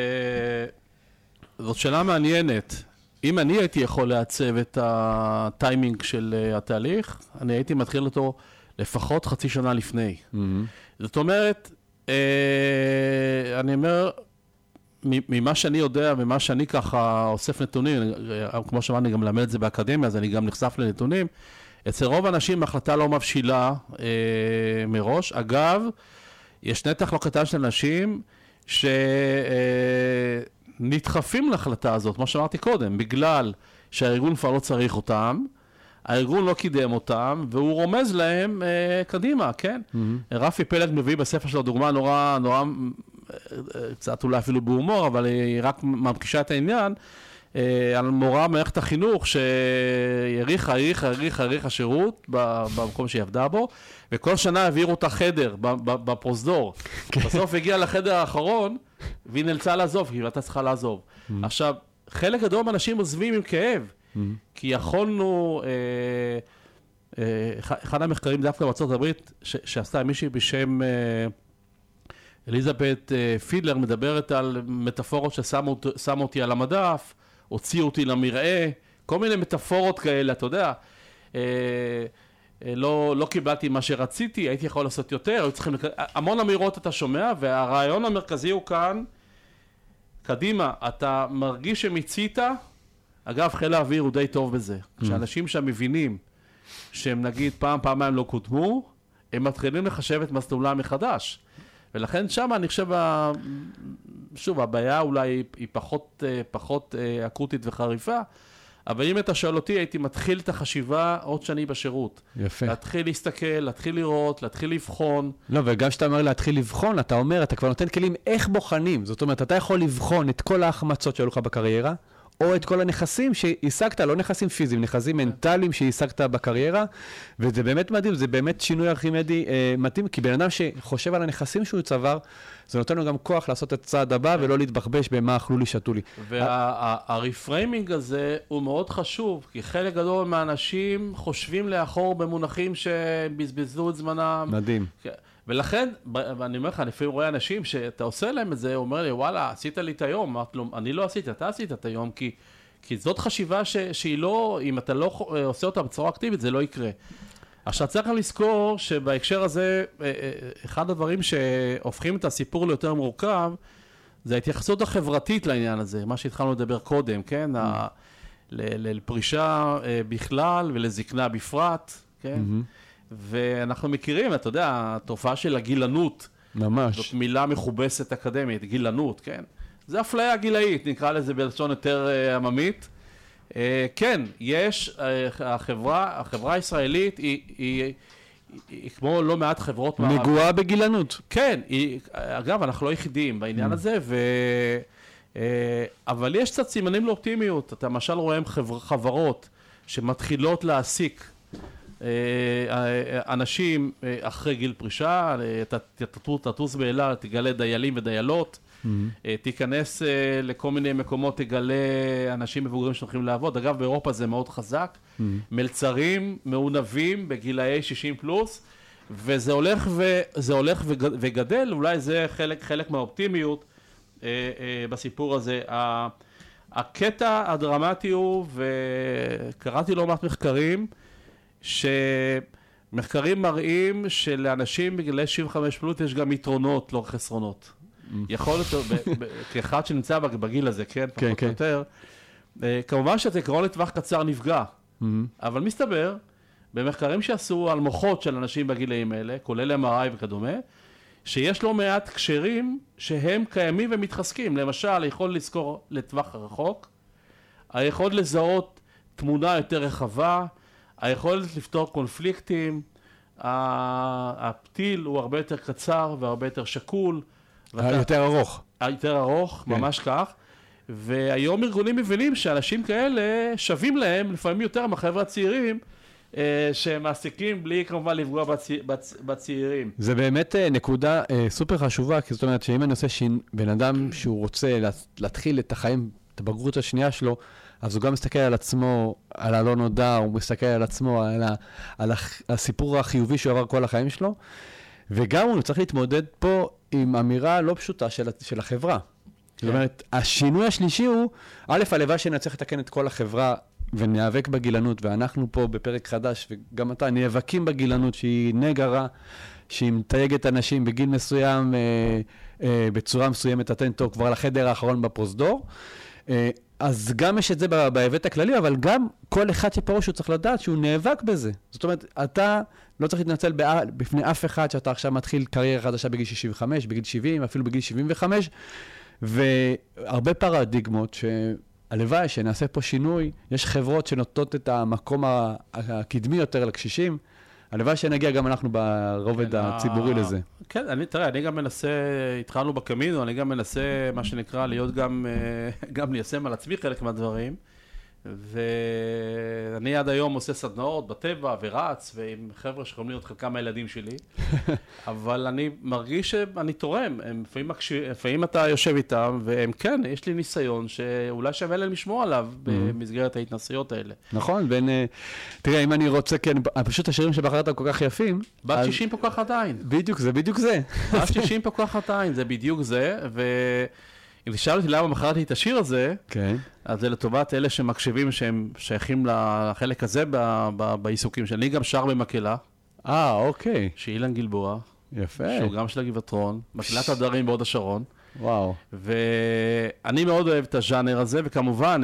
זאת שאלה מעניינת. אם אני הייתי יכול לעצב את הטיימינג של התהליך, אני הייתי מתחיל אותו לפחות חצי שנה לפני. זאת אומרת, אני אומר, ממה שאני יודע, ממה שאני ככה אוסף נתונים, כמו שאמרתי, אני גם למד את זה באקדמיה, אז אני גם נחשף לנתונים, אצל רוב האנשים ההחלטה לא מבשילה מראש. אגב, יש נתח לא קטן של אנשים שנדחפים להחלטה הזאת, כמו שאמרתי קודם, בגלל שהארגון כבר לא צריך אותם, הארגון לא קידם אותם, והוא רומז להם קדימה, כן? רפי פלג מביא בספר שלו דוגמה נורא, קצת אולי אפילו בהומור, אבל היא רק ממחישה את העניין, על מורה מערכת החינוך שהאריך השירות במקום שהיא עבדה בו, וכל שנה העבירו אותה חדר בפרוזדור. בסוף הגיעה לחדר האחרון, והיא נאלצה לעזוב, כי היא הייתה צריכה לעזוב. עכשיו, חלק גדול מהאנשים עוזבים עם כאב, כי יכולנו, אחד המחקרים דווקא בארצות הברית, שעשתה מישהי בשם אליזבת פידלר, מדברת על מטאפורות ששמו אותי על המדף, הוציאו אותי למראה, כל מיני מטאפורות כאלה, אתה יודע, לא קיבלתי מה שרציתי, הייתי יכול לעשות יותר, המון אמירות אתה שומע, והרעיון המרכזי הוא כאן, קדימה, אתה מרגיש שמיצית, אגב, חיל האוויר הוא די טוב בזה, כשאנשים שם מבינים, שהם נגיד פעמיים לא קודמו, הם מתחילים לחשב את מסלולם מחדש, ולכן שם אני חושב, שוב, הבעיה אולי היא פחות אקוטית וחריפה, אבל אם אתה שואל אותי, הייתי מתחיל את החשיבה עוד שני בשירות. יפה. להתחיל להסתכל, להתחיל לראות, להתחיל לבחון. לא, וגם שאתה אומר להתחיל לבחון, אתה אומר, אתה כבר נותן כלים איך בוחנים. זאת אומרת, אתה יכול לבחון את כל ההחמצות שהיו לך בקריירה, או את כל הנכסים שהשגת, לא נכסים פיזיים, נכסים מנטליים שהשגת בקריירה, וזה באמת מדהים, זה באמת שינוי ארכימדי מתאים, כי בן אדם שחושב על הנכסים שהוא צבר, זה נותן לו גם כוח לעשות את הצעד הבא, ולא להתבחבש במה אכלו לי, שתו לי. והרפריימינג הזה הוא מאוד חשוב, כי חלק גדול מהאנשים חושבים לאחור במונחים שבזבזו את זמנם. מדהים. ולכן, אני אומר לך, אני לפעמים רואה אנשים שאתה עושה להם את זה, הוא אומר לי, וואלה, עשית לי את היום. אמרתי לו, אני לא עשיתי, אתה עשית את היום, כי זאת חשיבה שהיא לא, אם אתה לא עושה אותה בצורה אקטיבית, זה לא יקרה. עכשיו, צריך לזכור שבהקשר הזה, אחד הדברים שהופכים את הסיפור ליותר מורכב, זה ההתייחסות החברתית לעניין הזה, מה שהתחלנו לדבר קודם, כן? לפרישה בכלל ולזקנה בפרט, כן? ואנחנו מכירים, אתה יודע, התופעה של הגילנות. ממש. זאת מילה מכובסת אקדמית, גילנות, כן? זה אפליה גילאית, נקרא לזה בלשון יותר עממית. כן, יש, החברה הישראלית היא כמו לא מעט חברות נגועה בגילנות. כן, אגב, אנחנו לא יחידים בעניין הזה, אבל יש קצת סימנים לאופטימיות. אתה למשל רואה חברות שמתחילות להעסיק אנשים אחרי גיל פרישה, תטוס באלה, תגלה דיילים ודיילות, תיכנס לכל מיני מקומות, תגלה אנשים מבוגרים שהולכים לעבוד. אגב, באירופה זה מאוד חזק, מלצרים, מעונבים בגילאי 60 פלוס, וזה הולך וגדל, אולי זה חלק מהאופטימיות בסיפור הזה. הקטע הדרמטי הוא, וקראתי לא מעט מחקרים, שמחקרים מראים שלאנשים בגילאי 75 פלוס יש גם יתרונות, לא חסרונות. יכול להיות, כאחד שנמצא בגיל הזה, כן? פחות או יותר. כמובן שהזיכרון לטווח קצר נפגע, אבל מסתבר, במחקרים שעשו על מוחות של אנשים בגילאים האלה, כולל MRI וכדומה, שיש לא מעט קשרים שהם קיימים ומתחזקים. למשל, היכול לזכור לטווח הרחוק, היכול לזהות תמונה יותר רחבה, היכולת לפתור קונפליקטים, הפתיל הוא הרבה יותר קצר והרבה יותר שקול. יותר ארוך. יותר ארוך, ממש כך. והיום ארגונים מבינים שאנשים כאלה שווים להם לפעמים יותר מהחבר'ה הצעירים, שמעסיקים בלי כמובן לפגוע בצעירים. זה באמת נקודה סופר חשובה, כי זאת אומרת שאם אני עושה בן אדם שהוא רוצה להתחיל את החיים, את הבגרות השנייה שלו, אז הוא גם מסתכל על עצמו, על הלא נודע, הוא מסתכל על עצמו, על הסיפור החיובי שהוא עבר כל החיים שלו, וגם הוא צריך להתמודד פה עם אמירה לא פשוטה של החברה. זאת אומרת, השינוי השלישי הוא, א', הלוואי שנצליח לתקן את כל החברה, ונאבק בגילנות, ואנחנו פה בפרק חדש, וגם אתה, נאבקים בגילנות שהיא נגרה, שהיא מתייגת אנשים בגיל מסוים, בצורה מסוימת, אתן טוב כבר לחדר האחרון בפרוזדור. אז גם יש את זה בהיבט הכללי, אבל גם כל אחד שפה שהוא צריך לדעת שהוא נאבק בזה. זאת אומרת, אתה לא צריך להתנצל בפני אף אחד שאתה עכשיו מתחיל קריירה חדשה בגיל 65, בגיל 70, אפילו בגיל 75, והרבה פרדיגמות הלוואי שנעשה פה שינוי, יש חברות שנוטות את המקום הקדמי יותר לקשישים, הלוואי שנגיע גם אנחנו ברובד הציבורי לזה. כן, תראה, אני גם מנסה, התחלנו בקמינו, אני גם מנסה, מה שנקרא, להיות גם ליישם על עצמי חלק מהדברים, ואני עד היום עושה סדנאות בטבע ורץ, ועם חבר'ה שיכולים להיות חלקם הילדים שלי, אבל אני מרגיש שאני תורם, לפעמים אתה יושב איתם, והם כן, יש לי ניסיון שאולי שווה להם לשמוע עליו במסגרת ההתנסויות האלה. נכון, תראה, אם אני רוצה, כן, פשוט השירים שבחרת כל כך יפים. בת 60 פה כך עדיין. בדיוק, זה בדיוק זה. בת 60 פה כך עדיין, זה בדיוק זה, אם תשאל אותי למה בחרתי את השיר הזה, אז זה לטובת אלה שמקשיבים שהם שייכים לחלק הזה בעיסוקים שלי. אני גם שר במקהלה. אוקיי. שאילן גלבוע. יפה. שהוא גם של הגבעתרון. מקהלת הדרים בהוד השרון. וואו. ואני מאוד אוהב את הז'אנר הזה, וכמובן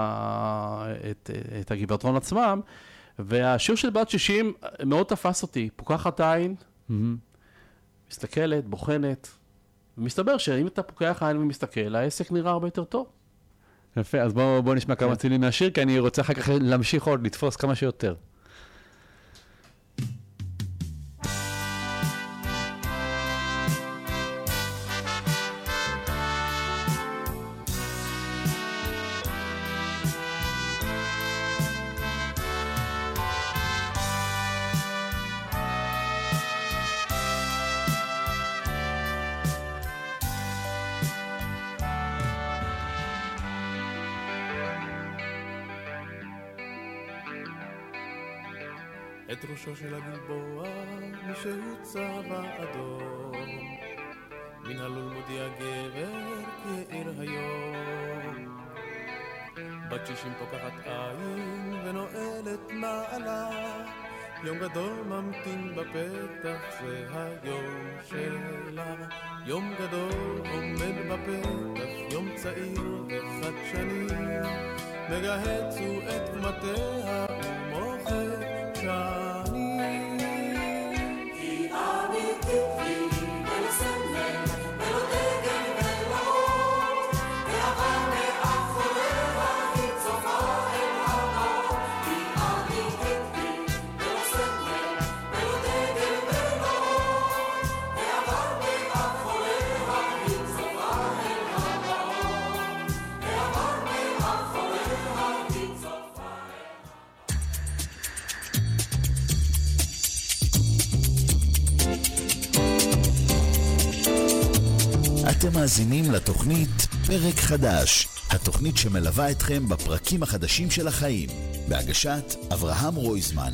את הגבעתרון עצמם. והשיר של בת 60 מאוד תפס אותי. פוקחת עין, מסתכלת, בוחנת. ומסתבר שאם אתה פוקח עין ומסתכל, העסק נראה הרבה יותר טוב. יפה, אז בוא נשמע כמה צילים מהשיר, כי אני רוצה אחר כך להמשיך עוד, לתפוס כמה שיותר. את ראשו של הגלבוע מישהו צבע אדום, מן הלול מודיע גבר כי העיר היום. בת 60 פוקחת עין ונועלת נעלה, יום גדול ממתין בפתח, זה היום שלה. יום גדול עומד בפתח, יום צעיר וחדשני, מגהצו את קומתיה ומוחק שני. כי אמיתית היא ולסמל ולא דגל ולא אות, ועבר מאחוריה היא צופה אל האור. כי אמיתית היא ולסמל ולא דגל ולא אות, ועבר מאחוריה היא צופה אל האור. ועבר מאחוריה היא צופה אל אתם מאזינים לתוכנית פרק חדש, התוכנית שמלווה אתכם בפרקים החדשים של החיים, בהגשת אברהם רויזמן.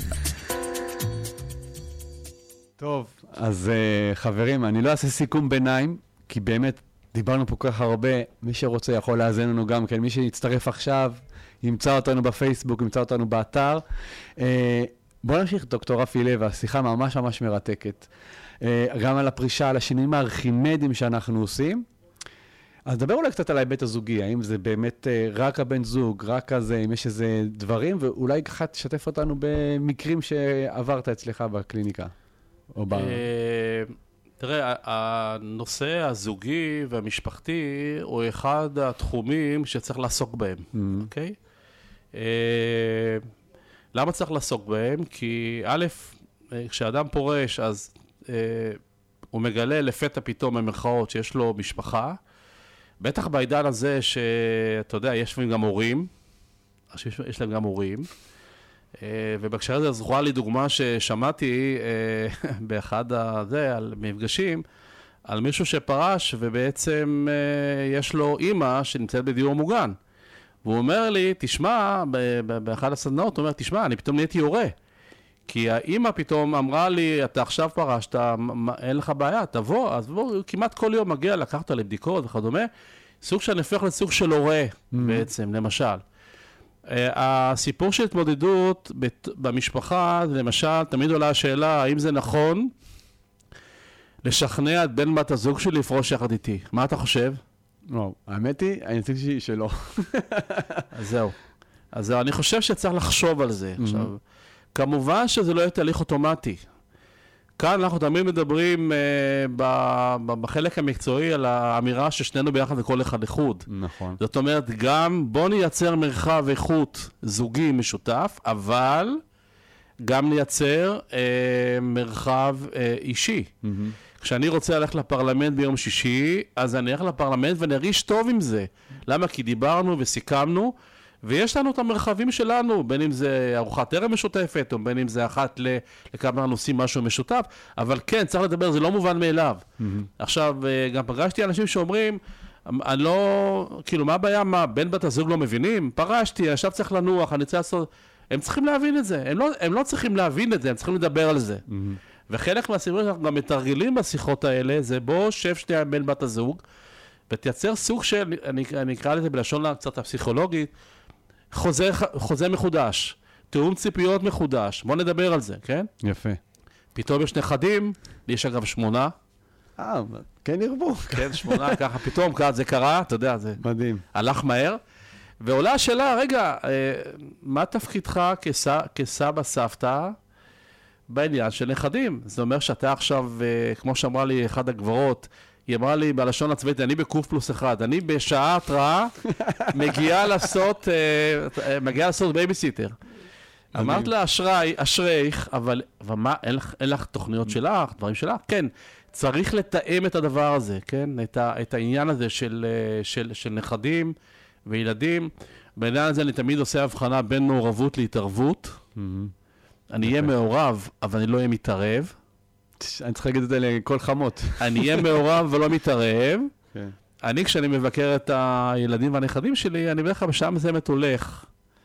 טוב, אז חברים, אני לא אעשה סיכום ביניים, כי באמת דיברנו פה כל כך הרבה, מי שרוצה יכול להאזין לנו גם כן, מי שיצטרף עכשיו, ימצא אותנו בפייסבוק, ימצא אותנו באתר. בואו נמשיך, דוקטור רפי לב, השיחה ממש ממש מרתקת. גם על הפרישה, על השינויים הארכימדיים שאנחנו עושים. אז דבר אולי קצת על ההיבט הזוגי, האם זה באמת רק הבן זוג, רק הזה, אם יש איזה דברים, ואולי ככה תשתף אותנו במקרים שעברת אצלך בקליניקה. תראה, הנושא הזוגי והמשפחתי הוא אחד התחומים שצריך לעסוק בהם, אוקיי? למה צריך לעסוק בהם? כי א', כשאדם פורש, אז הוא מגלה לפתע פתאום במרכאות שיש לו משפחה, בטח בעידן הזה שאתה יודע, יש גם הורים, יש להם גם הורים, ובקשר הזה זכורה לי דוגמה ששמעתי באחד על מפגשים, על מישהו שפרש ובעצם יש לו אימא שנמצאת בדיור מוגן. והוא אומר לי, תשמע, באחד הסדנאות, הוא אומר, תשמע, אני פתאום נהייתי הורה. כי האימא פתאום אמרה לי, אתה עכשיו פרשת, אין לך בעיה, תבוא, אז בוא, כמעט כל יום מגיע, לקחת לבדיקות וכדומה, סוג שאני הופך לסוג של הורה בעצם, למשל. הסיפור של התמודדות במשפחה, למשל, תמיד עולה השאלה, האם זה נכון לשכנע את בן בת הזוג שלי לפרוש יחד איתי? מה אתה חושב? לא, האמת היא, אני חושב שלא. אז זהו, אני חושב שצריך לחשוב על זה. עכשיו, כמובן שזה לא יהיה תהליך אוטומטי. כאן אנחנו תמיד מדברים בחלק המקצועי על האמירה ששנינו ביחד וכל אחד איחוד. נכון. זאת אומרת, גם בוא נייצר מרחב איכות זוגי משותף, אבל גם נייצר מרחב אישי. כשאני רוצה ללכת לפרלמנט ביום שישי, אז אני אלך לפרלמנט ונרגיש טוב עם זה. למה? כי דיברנו וסיכמנו, ויש לנו את המרחבים שלנו, בין אם זה ארוחת ערב משותפת, או בין אם זה אחת לכמה נושאים משהו משותף, אבל כן, צריך לדבר, זה לא מובן מאליו. עכשיו, גם פגשתי אנשים שאומרים, אני לא, כאילו, מה הבעיה, מה, בן בת הזוג לא מבינים? פרשתי, עכשיו צריך לנוח, אני צריך לעשות, הם צריכים להבין את זה, הם לא צריכים להבין את זה, הם צריכים לדבר על זה. וחלק מהסיפורים שאנחנו גם מתרגלים בשיחות האלה, זה בוא שב שנייה עם בן בת הזוג, ותייצר סוג של, אני אקרא לזה בלשון קצת הפסיכולוגית, חוזה מחודש, תיאום ציפיות מחודש, בוא נדבר על זה, כן? יפה. פתאום יש נכדים, יש אגב 8. כן ירבו. כן, 8, ככה, פתאום זה קרה, אתה יודע, זה מדהים. הלך מהר. ועולה השאלה, רגע, מה תפקידך כסבא סבתא בעניין של נכדים? זה אומר שאתה עכשיו, כמו שאמרה לי אחד הגברות, היא אמרה לי בלשון הצבאית, אני בקוף פלוס אחד, אני בשעה התראה מגיעה לעשות בייביסיטר. אמרת לה, אשרייך, אבל מה, אין לך תוכניות שלך, דברים שלך? כן, צריך לתאם את הדבר הזה, כן? את העניין הזה של נכדים וילדים. בעניין הזה אני תמיד עושה הבחנה בין מעורבות להתערבות. אני אהיה מעורב, אבל אני לא אהיה מתערב. אני צריך להגיד את זה לכל חמות. אני אהיה מעורב ולא מתערב. אני, כשאני מבקר את הילדים והנכדים שלי, אני בדרך כלל בשעה מסוימת הולך.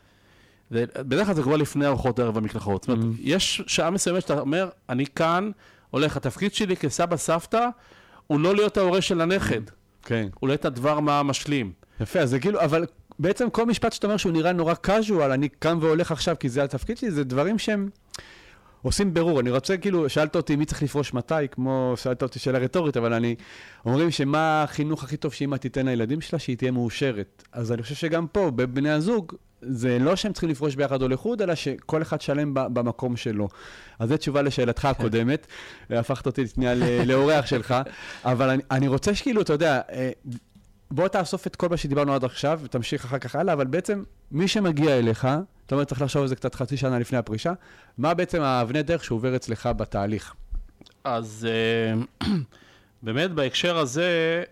בדרך כלל זה כבר לפני ארוחות ערב במקלחות. זאת אומרת, יש שעה מסוימת שאתה אומר, אני כאן הולך. התפקיד שלי כסבא סבתא, הוא לא להיות ההורה של הנכד. כן. הוא להיות הדבר מה משלים. יפה, אז זה כאילו, אבל בעצם כל משפט שאתה אומר שהוא נראה נורא קאז'ואל, אני קם והולך עכשיו כי זה התפקיד שלי, זה דברים שהם עושים ברור. אני רוצה, כאילו, שאלת אותי מי צריך לפרוש מתי, כמו שאלת אותי שאלה רטורית, אבל אומרים שמה החינוך הכי טוב שאמא תיתן לילדים שלה, שהיא תהיה מאושרת. אז אני חושב שגם פה, בבני הזוג, זה לא שהם צריכים לפרוש ביחד או לחוד, אלא שכל אחד שלם במקום שלו. אז זו תשובה לשאלתך הקודמת, הפכת אותי לאורח שלך, אבל אני רוצה שכאילו, אתה יודע, בוא תאסוף את כל מה שדיברנו עד עכשיו, ותמשיך אחר כך הלאה, אבל בעצם מי שמגיע אליך, זאת אומרת, צריך לחשוב על זה קצת חצי שנה לפני הפרישה, מה בעצם האבני דרך שעובר אצלך בתהליך? אז באמת בהקשר הזה,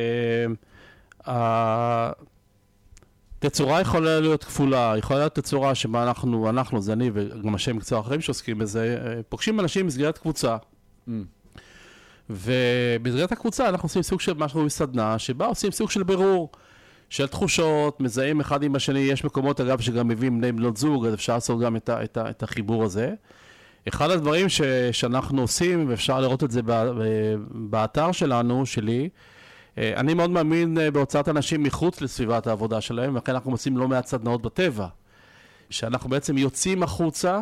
התצורה יכולה להיות כפולה, יכולה להיות תצורה שבה אנחנו, זה אני וגם אנשי מקצוע אחרים שעוסקים בזה, פוגשים אנשים במסגרת קבוצה. ובמסגרת הקבוצה אנחנו עושים סוג של משהו בסדנה, שבה עושים סוג של בירור, של תחושות, מזהים אחד עם השני, יש מקומות אגב שגם מביאים בני בנות זוג, אז אפשר לעשות גם את החיבור הזה. אחד הדברים שאנחנו עושים, ואפשר לראות את זה באתר שלנו, שלי, אני מאוד מאמין בהוצאת אנשים מחוץ לסביבת העבודה שלהם, וכן אנחנו עושים לא מעט סדנאות בטבע, שאנחנו בעצם יוצאים החוצה,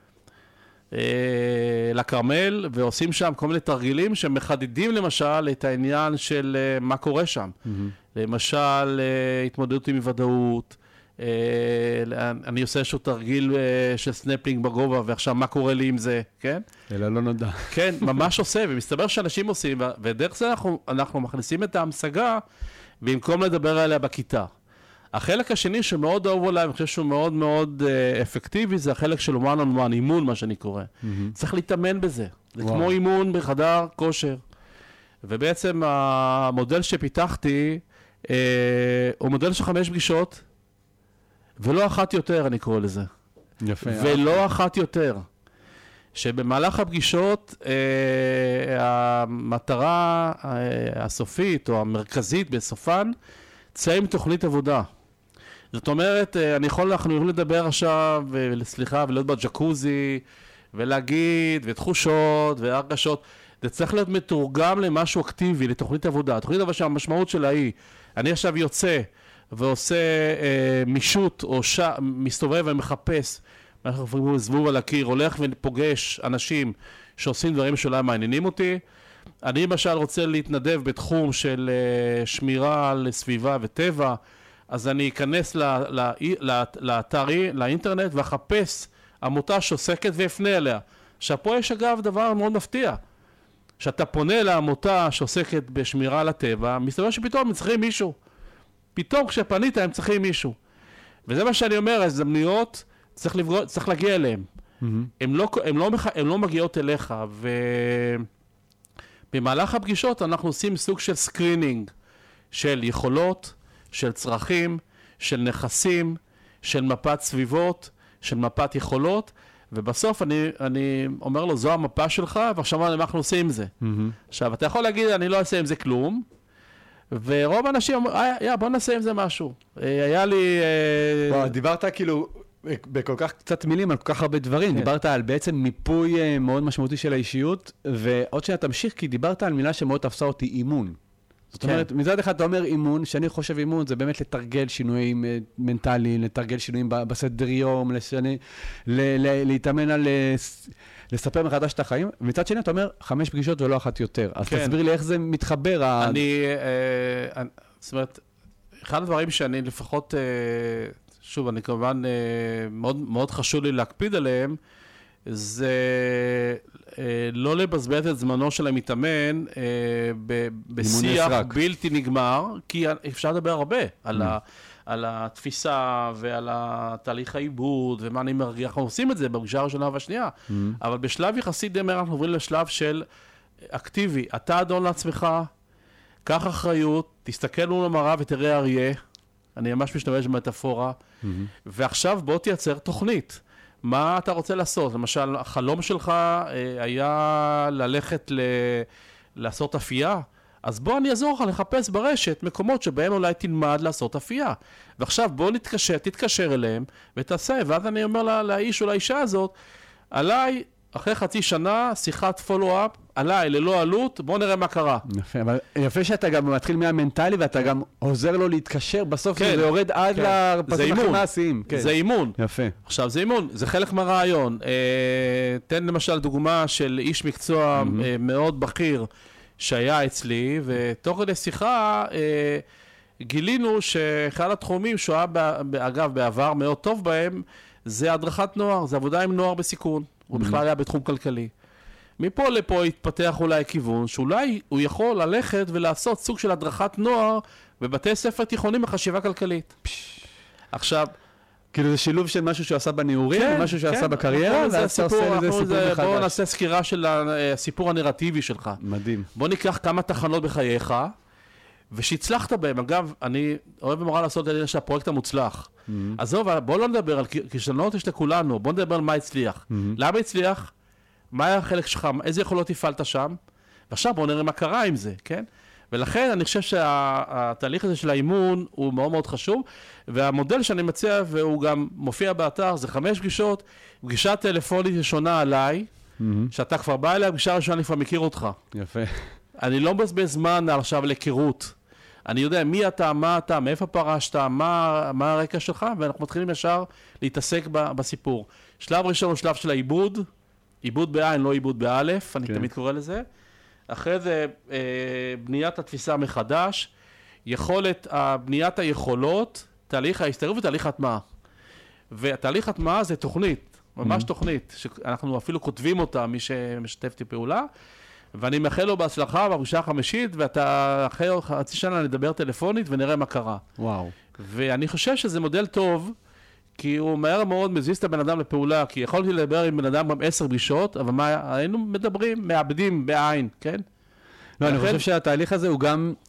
לקרמל, ועושים שם כל מיני תרגילים שמחדדים למשל את העניין של מה קורה שם. למשל, התמודדות עם ודאות, אני עושה איזשהו תרגיל של סנפלינג בגובה, ועכשיו מה קורה לי עם זה, כן? אלא לא נודע. כן, ממש עושה, ומסתבר שאנשים עושים, ודרך זה אנחנו מכניסים את ההמשגה, במקום לדבר עליה בכיתה. החלק השני שמאוד אהוב עליי, אני חושב שהוא מאוד מאוד אפקטיבי, זה החלק של אומן אומן, אימון, מה שאני קורא. צריך להתאמן בזה. זה כמו אימון בחדר כושר. ובעצם המודל שפיתחתי, הוא מודל של 5 פגישות, ולא אחת יותר, אני קורא לזה. יפה. ולא אחת יותר. שבמהלך הפגישות, המטרה הסופית או המרכזית בסופן, צא עם תוכנית עבודה. זאת אומרת, אנחנו יכולים לדבר עכשיו, סליחה, ולהיות בג'קוזי, ולהגיד, ותחושות, והרגשות. זה צריך להיות מתורגם למשהו אקטיבי, לתוכנית עבודה. תוכנית עבודה שהמשמעות שלה היא, אני עכשיו יוצא ועושה מישות, או מסתובב ומחפש, אנחנו יכולים זבוב על הקיר, הולך ופוגש אנשים שעושים דברים שאולי מעניינים אותי. אני למשל רוצה להתנדב בתחום של שמירה על סביבה וטבע, אז אני אכנס לאתרי, לאינטרנט, ואחפש עמותה שעוסקת ואפנה אליה. עכשיו פה יש אגב דבר מאוד מפתיע. שאתה פונה לעמותה שעוסקת בשמירה על הטבע, מסתבר שפתאום הם צריכים מישהו. פתאום כשפנית הם צריכים מישהו. וזה מה שאני אומר, ההזדמנויות צריך להגיע אליהם. הם לא מגיעות אליך, ובמהלך הפגישות אנחנו עושים סוג של סקרינינג, של יכולות, של צרכים, של נכסים, של מפת סביבות, של מפת יכולות, ובסוף אני אומר לו, זו המפה שלך, ועכשיו אנחנו עושים עם זה. עכשיו, אתה יכול להגיד, אני לא אעשה עם זה כלום, ורוב האנשים אומרים, בוא נעשה עם זה משהו. היה לי... דיברת כאילו, בכל כך קצת מילים, על כל כך הרבה דברים. דיברת על בעצם מיפוי מאוד משמעותי של האישיות, ועוד שנייה תמשיך, כי דיברת על מילה שמאוד תפסה אותי, אימון. זאת אומרת, מצד אחד אתה אומר אימון, שאני חושב אימון זה באמת לתרגל שינויים מנטליים, לתרגל שינויים בסדר יום, להתאמן על לספר מחדש את החיים, ומצד שני אתה אומר 5 פגישות ולא אחת יותר. אז תסביר לי איך זה מתחבר. זאת אומרת, אחד הדברים שאני לפחות, שוב, אני כמובן מאוד חשוב לי להקפיד עליהם, זה לא לבזבז את זמנו של המתאמן בשיח בלתי נגמר, כי אפשר לדבר הרבה על התפיסה ועל התהליך העיבוד ומה אני מרגיש. אנחנו עושים את זה בפגישה הראשונה והשנייה, אבל בשלב יחסית די מהר אנחנו עוברים לשלב של אקטיבי. אתה אדון לעצמך, קח אחריות, תסתכל מול המראה ותראה אריה, אני ממש משתמש במטאפורה, ועכשיו בוא תייצר תוכנית. מה אתה רוצה לעשות? למשל, החלום שלך היה ללכת לעשות אפייה, אז בוא אני אעזור לך לחפש ברשת מקומות שבהם אולי תלמד לעשות אפייה. ועכשיו בוא תתקשר אליהם ותעשה, ואז אני אומר לאיש או לאישה הזאת, עליי, אחרי חצי שנה, שיחת פולו-אפ, עליי, ללא עלות, בוא נראה מה קרה. יפה, אבל יפה שאתה גם מתחיל מהמנטלי, ואתה גם עוזר לו להתקשר, בסוף זה יורד עד לפסים הכי מעשיים. זה אימון. יפה. עכשיו, זה אימון, זה חלק מהרעיון. תן למשל דוגמה של איש מקצוע מאוד בכיר, שהיה אצלי, ותוך כדי שיחה גילינו שאחד התחומים שהוא היה, אגב, בעבר מאוד טוב בהם, זה הדרכת נוער, זה עבודה עם נוער בסיכון. הוא בכלל היה בתחום כלכלי. מפה לפה התפתח אולי כיוון, שאולי הוא יכול ללכת ולעשות סוג של הדרכת נוער בבתי ספר תיכונים בחשיבה כלכלית. עכשיו, כאילו זה שילוב של משהו שהוא עשה בנעורים, ומשהו שהוא עשה בקריירה, ואז אתה עושה לזה סיפור מחדש. בואו נעשה סקירה של הסיפור הנרטיבי שלך. מדהים. בוא ניקח כמה תחנות בחייך, ושהצלחת בהם. אגב, אני אוהב ומורה לעשות את זה שהפרויקט המוצלח. עזוב, בואו לא נדבר על כישלונות יש לכולנו, בואו נדבר על מה הצליח. למה הצליח? מה היה החלק שלך? איזה יכולות הפעלת שם? ועכשיו בואו נראה מה קרה עם זה, כן? ולכן אני חושב שהתהליך הזה של האימון הוא מאוד מאוד חשוב, והמודל שאני מציע, והוא גם מופיע באתר, זה 5 פגישות, פגישה טלפונית ראשונה עליי, שאתה כבר בא אליה, פגישה ראשונה אני כבר מכיר אותך. יפה. אני לא מבזבז זמן עכשיו להיכרות. אני יודע מי אתה, מה אתה, מאיפה פרשת, מה הרקע שלך, ואנחנו מתחילים ישר להתעסק בסיפור. שלב ראשון הוא שלב של העיבוד, עיבוד בעין, לא עיבוד באלף, אני תמיד קורא לזה. אחרי זה בניית התפיסה מחדש, בניית היכולות, תהליך ההסתערות ותהליך הטמעה. והתהליך הטמעה זה תוכנית, ממש תוכנית, שאנחנו אפילו כותבים אותה, מי שמשתף איתי פעולה, ואני מאחל לו בהצלחה בפגישה החמישית, ואתה אחרי חצי שנה נדבר טלפונית ונראה מה קרה. וואו. ואני חושב שזה מודל טוב, כי הוא מהר מאוד מזיז את הבן אדם לפעולה, כי יכולתי לדבר עם בן אדם גם 10 פגישות, אבל מה, היינו מדברים, מאבדים בעין, כן? לא, אני חושב שהתהליך הזה הוא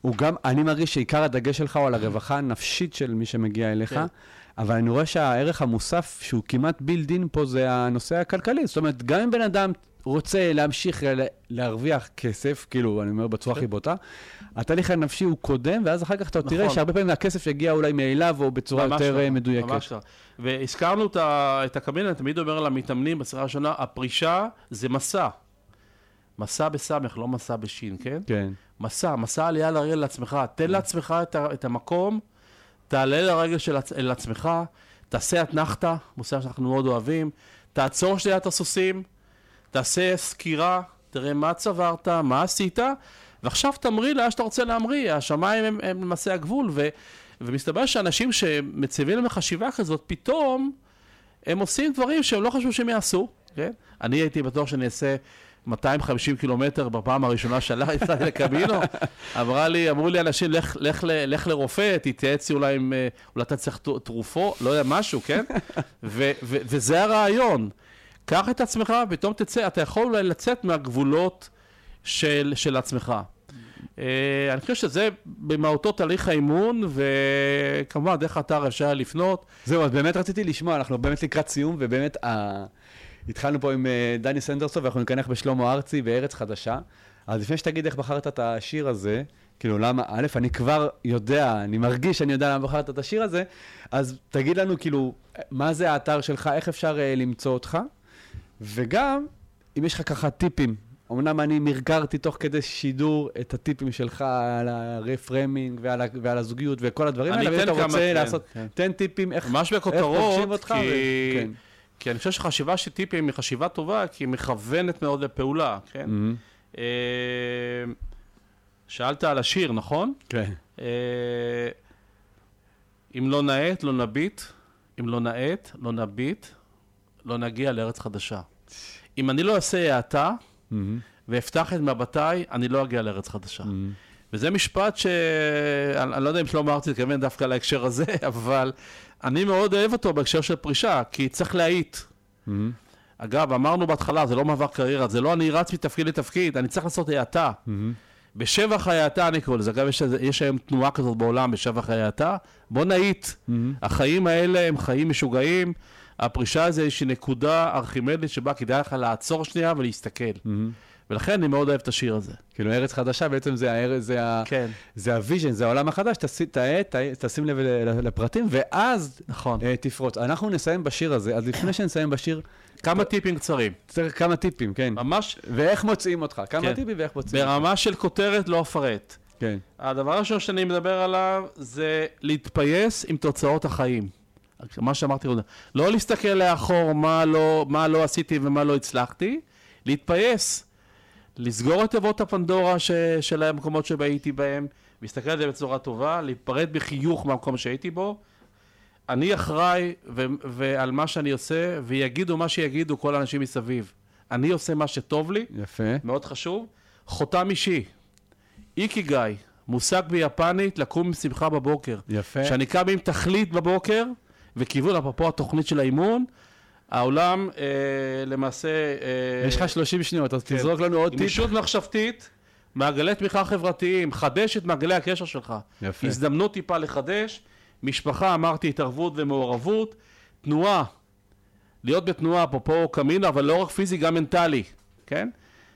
הוא גם, אני מרגיש שעיקר הדגש שלך הוא על הרווחה הנפשית של מי שמגיע אליך, אבל אני רואה שהערך המוסף שהוא כמעט בילדין פה זה הנושא הכלכלי. זאת אומרת, גם אם בן אדם רוצה להמשיך להרוויח כסף, כאילו, אני אומר בצורה הכי בוטה, התהליך הנפשי הוא קודם, ואז אחר כך אתה תראה שהרבה פעמים הכסף יגיע אולי מאליו או בצורה יותר מדויקת. ממש לא. והזכרנו את הקמין, אני תמיד אומר למתאמנים בשיחה הראשונה, הפרישה זה מסע. מסע בסמך, לא מסע בשין, כן? כן. מסע עלייה לרגל לעצמך. תן לעצמך את המקום, תעלה לרגל אל עצמך, תעשה אתנחתא, מושג שאנחנו מאוד אוהבים, תעצור שנייה את הסוסים, תעשה סקירה, תראה מה צברת, מה עשית, ועכשיו תמריא לאן שאתה רוצה להמריא. השמיים הם למעשה הגבול, ומסתבר שאנשים שמציבים להם חשיבה כזאת, פתאום הם עושים דברים שהם לא חשבו שהם יעשו, כן? אני הייתי בטוח שאני אעשה 250 קילומטר בפעם הראשונה שלה, יצאתי לקמינו, אמרו לי אנשים, לך לרופא, תתייעץ אולי אתה צריך תרופו, לא יודע, משהו, כן? וזה הרעיון. קח את עצמך, פתאום תצא, אתה יכול אולי לצאת מהגבולות של עצמך. אני חושב שזה במהותו תהליך האימון, וכמובן דרך האתר אפשר לפנות. זהו, אז באמת רציתי לשמוע, אנחנו באמת לקראת סיום, ובאמת התחלנו פה עם דני סנדרסון, ואנחנו נקנח בשלמה ארצי בארץ חדשה. אז לפני שתגיד איך בחרת את השיר הזה, כאילו למה, א', אני כבר יודע, אני מרגיש שאני יודע למה בחרת את השיר הזה, אז תגיד לנו כאילו, מה זה האתר שלך, איך אפשר למצוא אותך, וגם, אם יש לך ככה טיפים, אמנם אני מרגרתי תוך כדי שידור את הטיפים שלך על הרפרמינג ועל הזוגיות וכל הדברים האלה, ואתה רוצה לעשות, תן טיפים איך פוגשים אותך. כי אני חושב שחשיבה של טיפים היא חשיבה טובה, כי היא מכוונת מאוד לפעולה, כן? שאלת על השיר, נכון? כן. אם לא נעט, לא נביט, אם לא נעט, לא נביט, לא נגיע לארץ חדשה. אם אני לא אעשה העתה, ואפתח את מבטיי, אני לא אגיע לארץ חדשה. וזה משפט אני לא יודע אם שלמה ארצי תכוון דווקא להקשר הזה, אבל אני מאוד אוהב אותו בהקשר של פרישה, כי צריך להעיט. אגב, אמרנו בהתחלה, זה לא מעבר קריירה, זה לא אני רץ מתפקיד לתפקיד, אני צריך לעשות העתה. בשבח ההעתה אני קורא לזה, אגב, יש היום תנועה כזאת בעולם בשבח ההעתה, בוא נעיט. החיים האלה הם חיים משוגעים, הפרישה זה איזושהי נקודה ארכימדית שבה כדאי לך לעצור שנייה ולהסתכל. ולכן אני מאוד אוהב את השיר הזה. כאילו, ארץ חדשה בעצם זה הוויז'ן, זה העולם החדש, תשים לב לפרטים, ואז תפרוץ. אנחנו נסיים בשיר הזה, אז לפני שנסיים בשיר... כמה טיפים קצרים. צריך כמה טיפים, כן. ממש... ואיך מוצאים אותך? כמה טיפים ואיך מוצאים אותך? ברמה של כותרת לא אפרט. כן. הדבר הראשון שאני מדבר עליו זה להתפייס עם תוצאות החיים. מה שאמרתי, לא להסתכל לאחור מה לא עשיתי ומה לא הצלחתי, להתפייס. לסגור את תיבות הפנדורה של המקומות שהייתי בהם, להסתכל על זה בצורה טובה, להיפרד בחיוך מהמקום שהייתי בו. אני אחראי ועל מה שאני עושה, ויגידו מה שיגידו כל האנשים מסביב. אני עושה מה שטוב לי, יפה. מאוד חשוב. חותם אישי, איקיגאי, מושג ביפנית, לקום עם שמחה בבוקר. יפה. שאני קם עם תכלית בבוקר, וכיוון אפרופו התוכנית של האימון, העולם למעשה... יש לך 30 שניות, אז תזרוק לנו עוד טיפ. גמישות מחשבתית, מעגלי תמיכה חברתיים, חדש את מעגלי הקשר שלך. יפה. הזדמנות טיפה לחדש, משפחה, אמרתי, התערבות ומעורבות, תנועה, להיות בתנועה, פה קמינו, אבל לא רק פיזי, גם מנטלי, כן?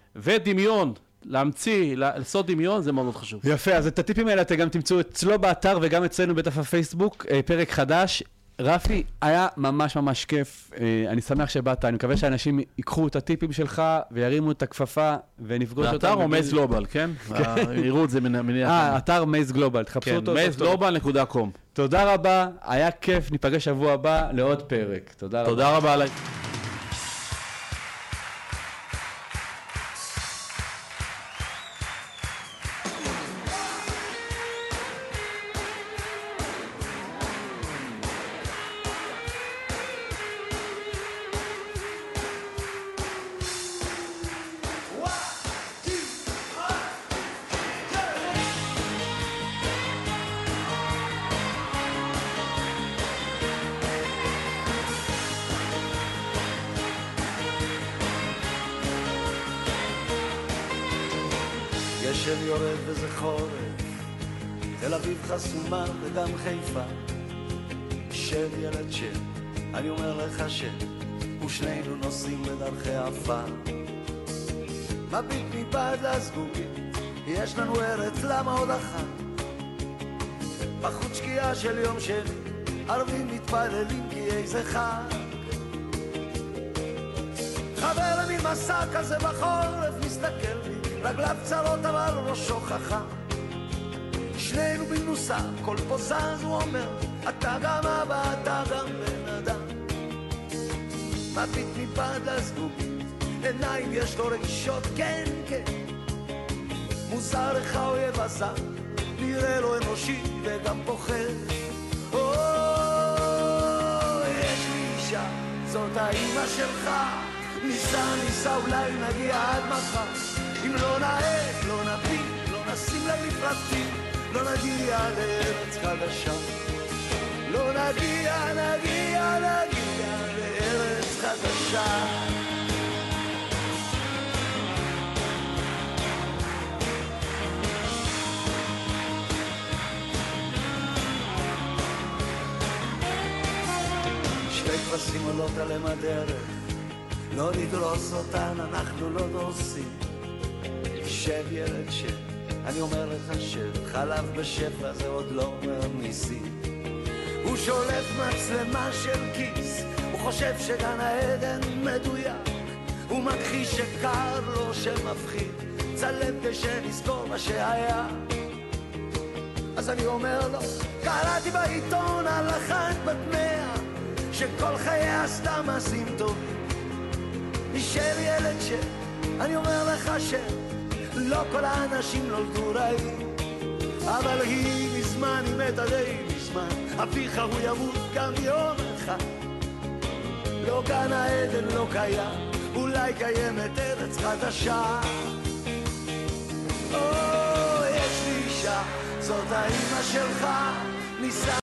ודמיון, להמציא, לעשות דמיון, זה מאוד מאוד חשוב. יפה, אז את הטיפים האלה אתם גם תמצאו אצלו באתר וגם אצלנו בדף הפייסבוק, פרק חדש. רפי, היה ממש ממש כיף, אני שמח שבאת, אני מקווה שאנשים ייקחו את הטיפים שלך וירימו את הכפפה ונפגוש אותם. באתר או מייז גלובל, כן? יראו את זה מניח. אתר מייז גלובל, תחפשו אותו. כן, maysglobal.com. תודה רבה, היה כיף, ניפגש שבוע הבא לעוד פרק. תודה רבה. תודה רבה עליי. גשם יורד וזה חורף, תל אביב חסומה וגם חיפה. שב ילד שב, אני אומר לך שב, ושנינו נוסעים בדרכי עפר. מביט מבעד לזגוגית, יש לנו ארץ, למה עוד אחת? בחוץ שקיעה של יום שני, ערבים מתפללים כי איזה חג. חבר למין מסע כזה בחורף מסתכל לי, רגליו צרות אבל ראשו חכם. שנינו במנוסה, כל פה זז הוא אומר, אתה גם אבא, אתה גם בן אדם. מביט מבעד לזגוגית, עיניים יש לו רגישות, כן כן. מוזר לך אויב עשה, נראה לו אנושי וגם פוחד. יש לי אישה, זאת האמא שלך, ניסה אולי נגיע עד מחר. אם לא נעד, לא נביט, לא נשים לב לפרטים, לא נגיע לארץ חדשה. לא נגיע לארץ חדשה. שתי כבשים עולות עליהם הדרך, לא נדרוס אותן, אנחנו לא דורסים. שב ילד שב, אני אומר לך שב, חלב בשפע זה עוד לא אומר ניסים. הוא שולט מצלמה של כיס, הוא חושב שגן העדן מדויק, הוא מכחיש שקר לו שמפחיד, צלם כשנזכור מה שהיה. אז אני אומר לו, קראתי בעיתון על אחת בת 100 שכל חייה עשתה מעשים טובים. נשאר ילד אני אומר לך לא כל האנשים נולדו רעים, אבל היא מזמן, היא מתה די מזמן. אביך הוא ימות גם יום אחד. לא גן העדן לא קיים, אולי קיימת ארץ חדשה. יש לי אישה, זאת האמא שלך, ניסה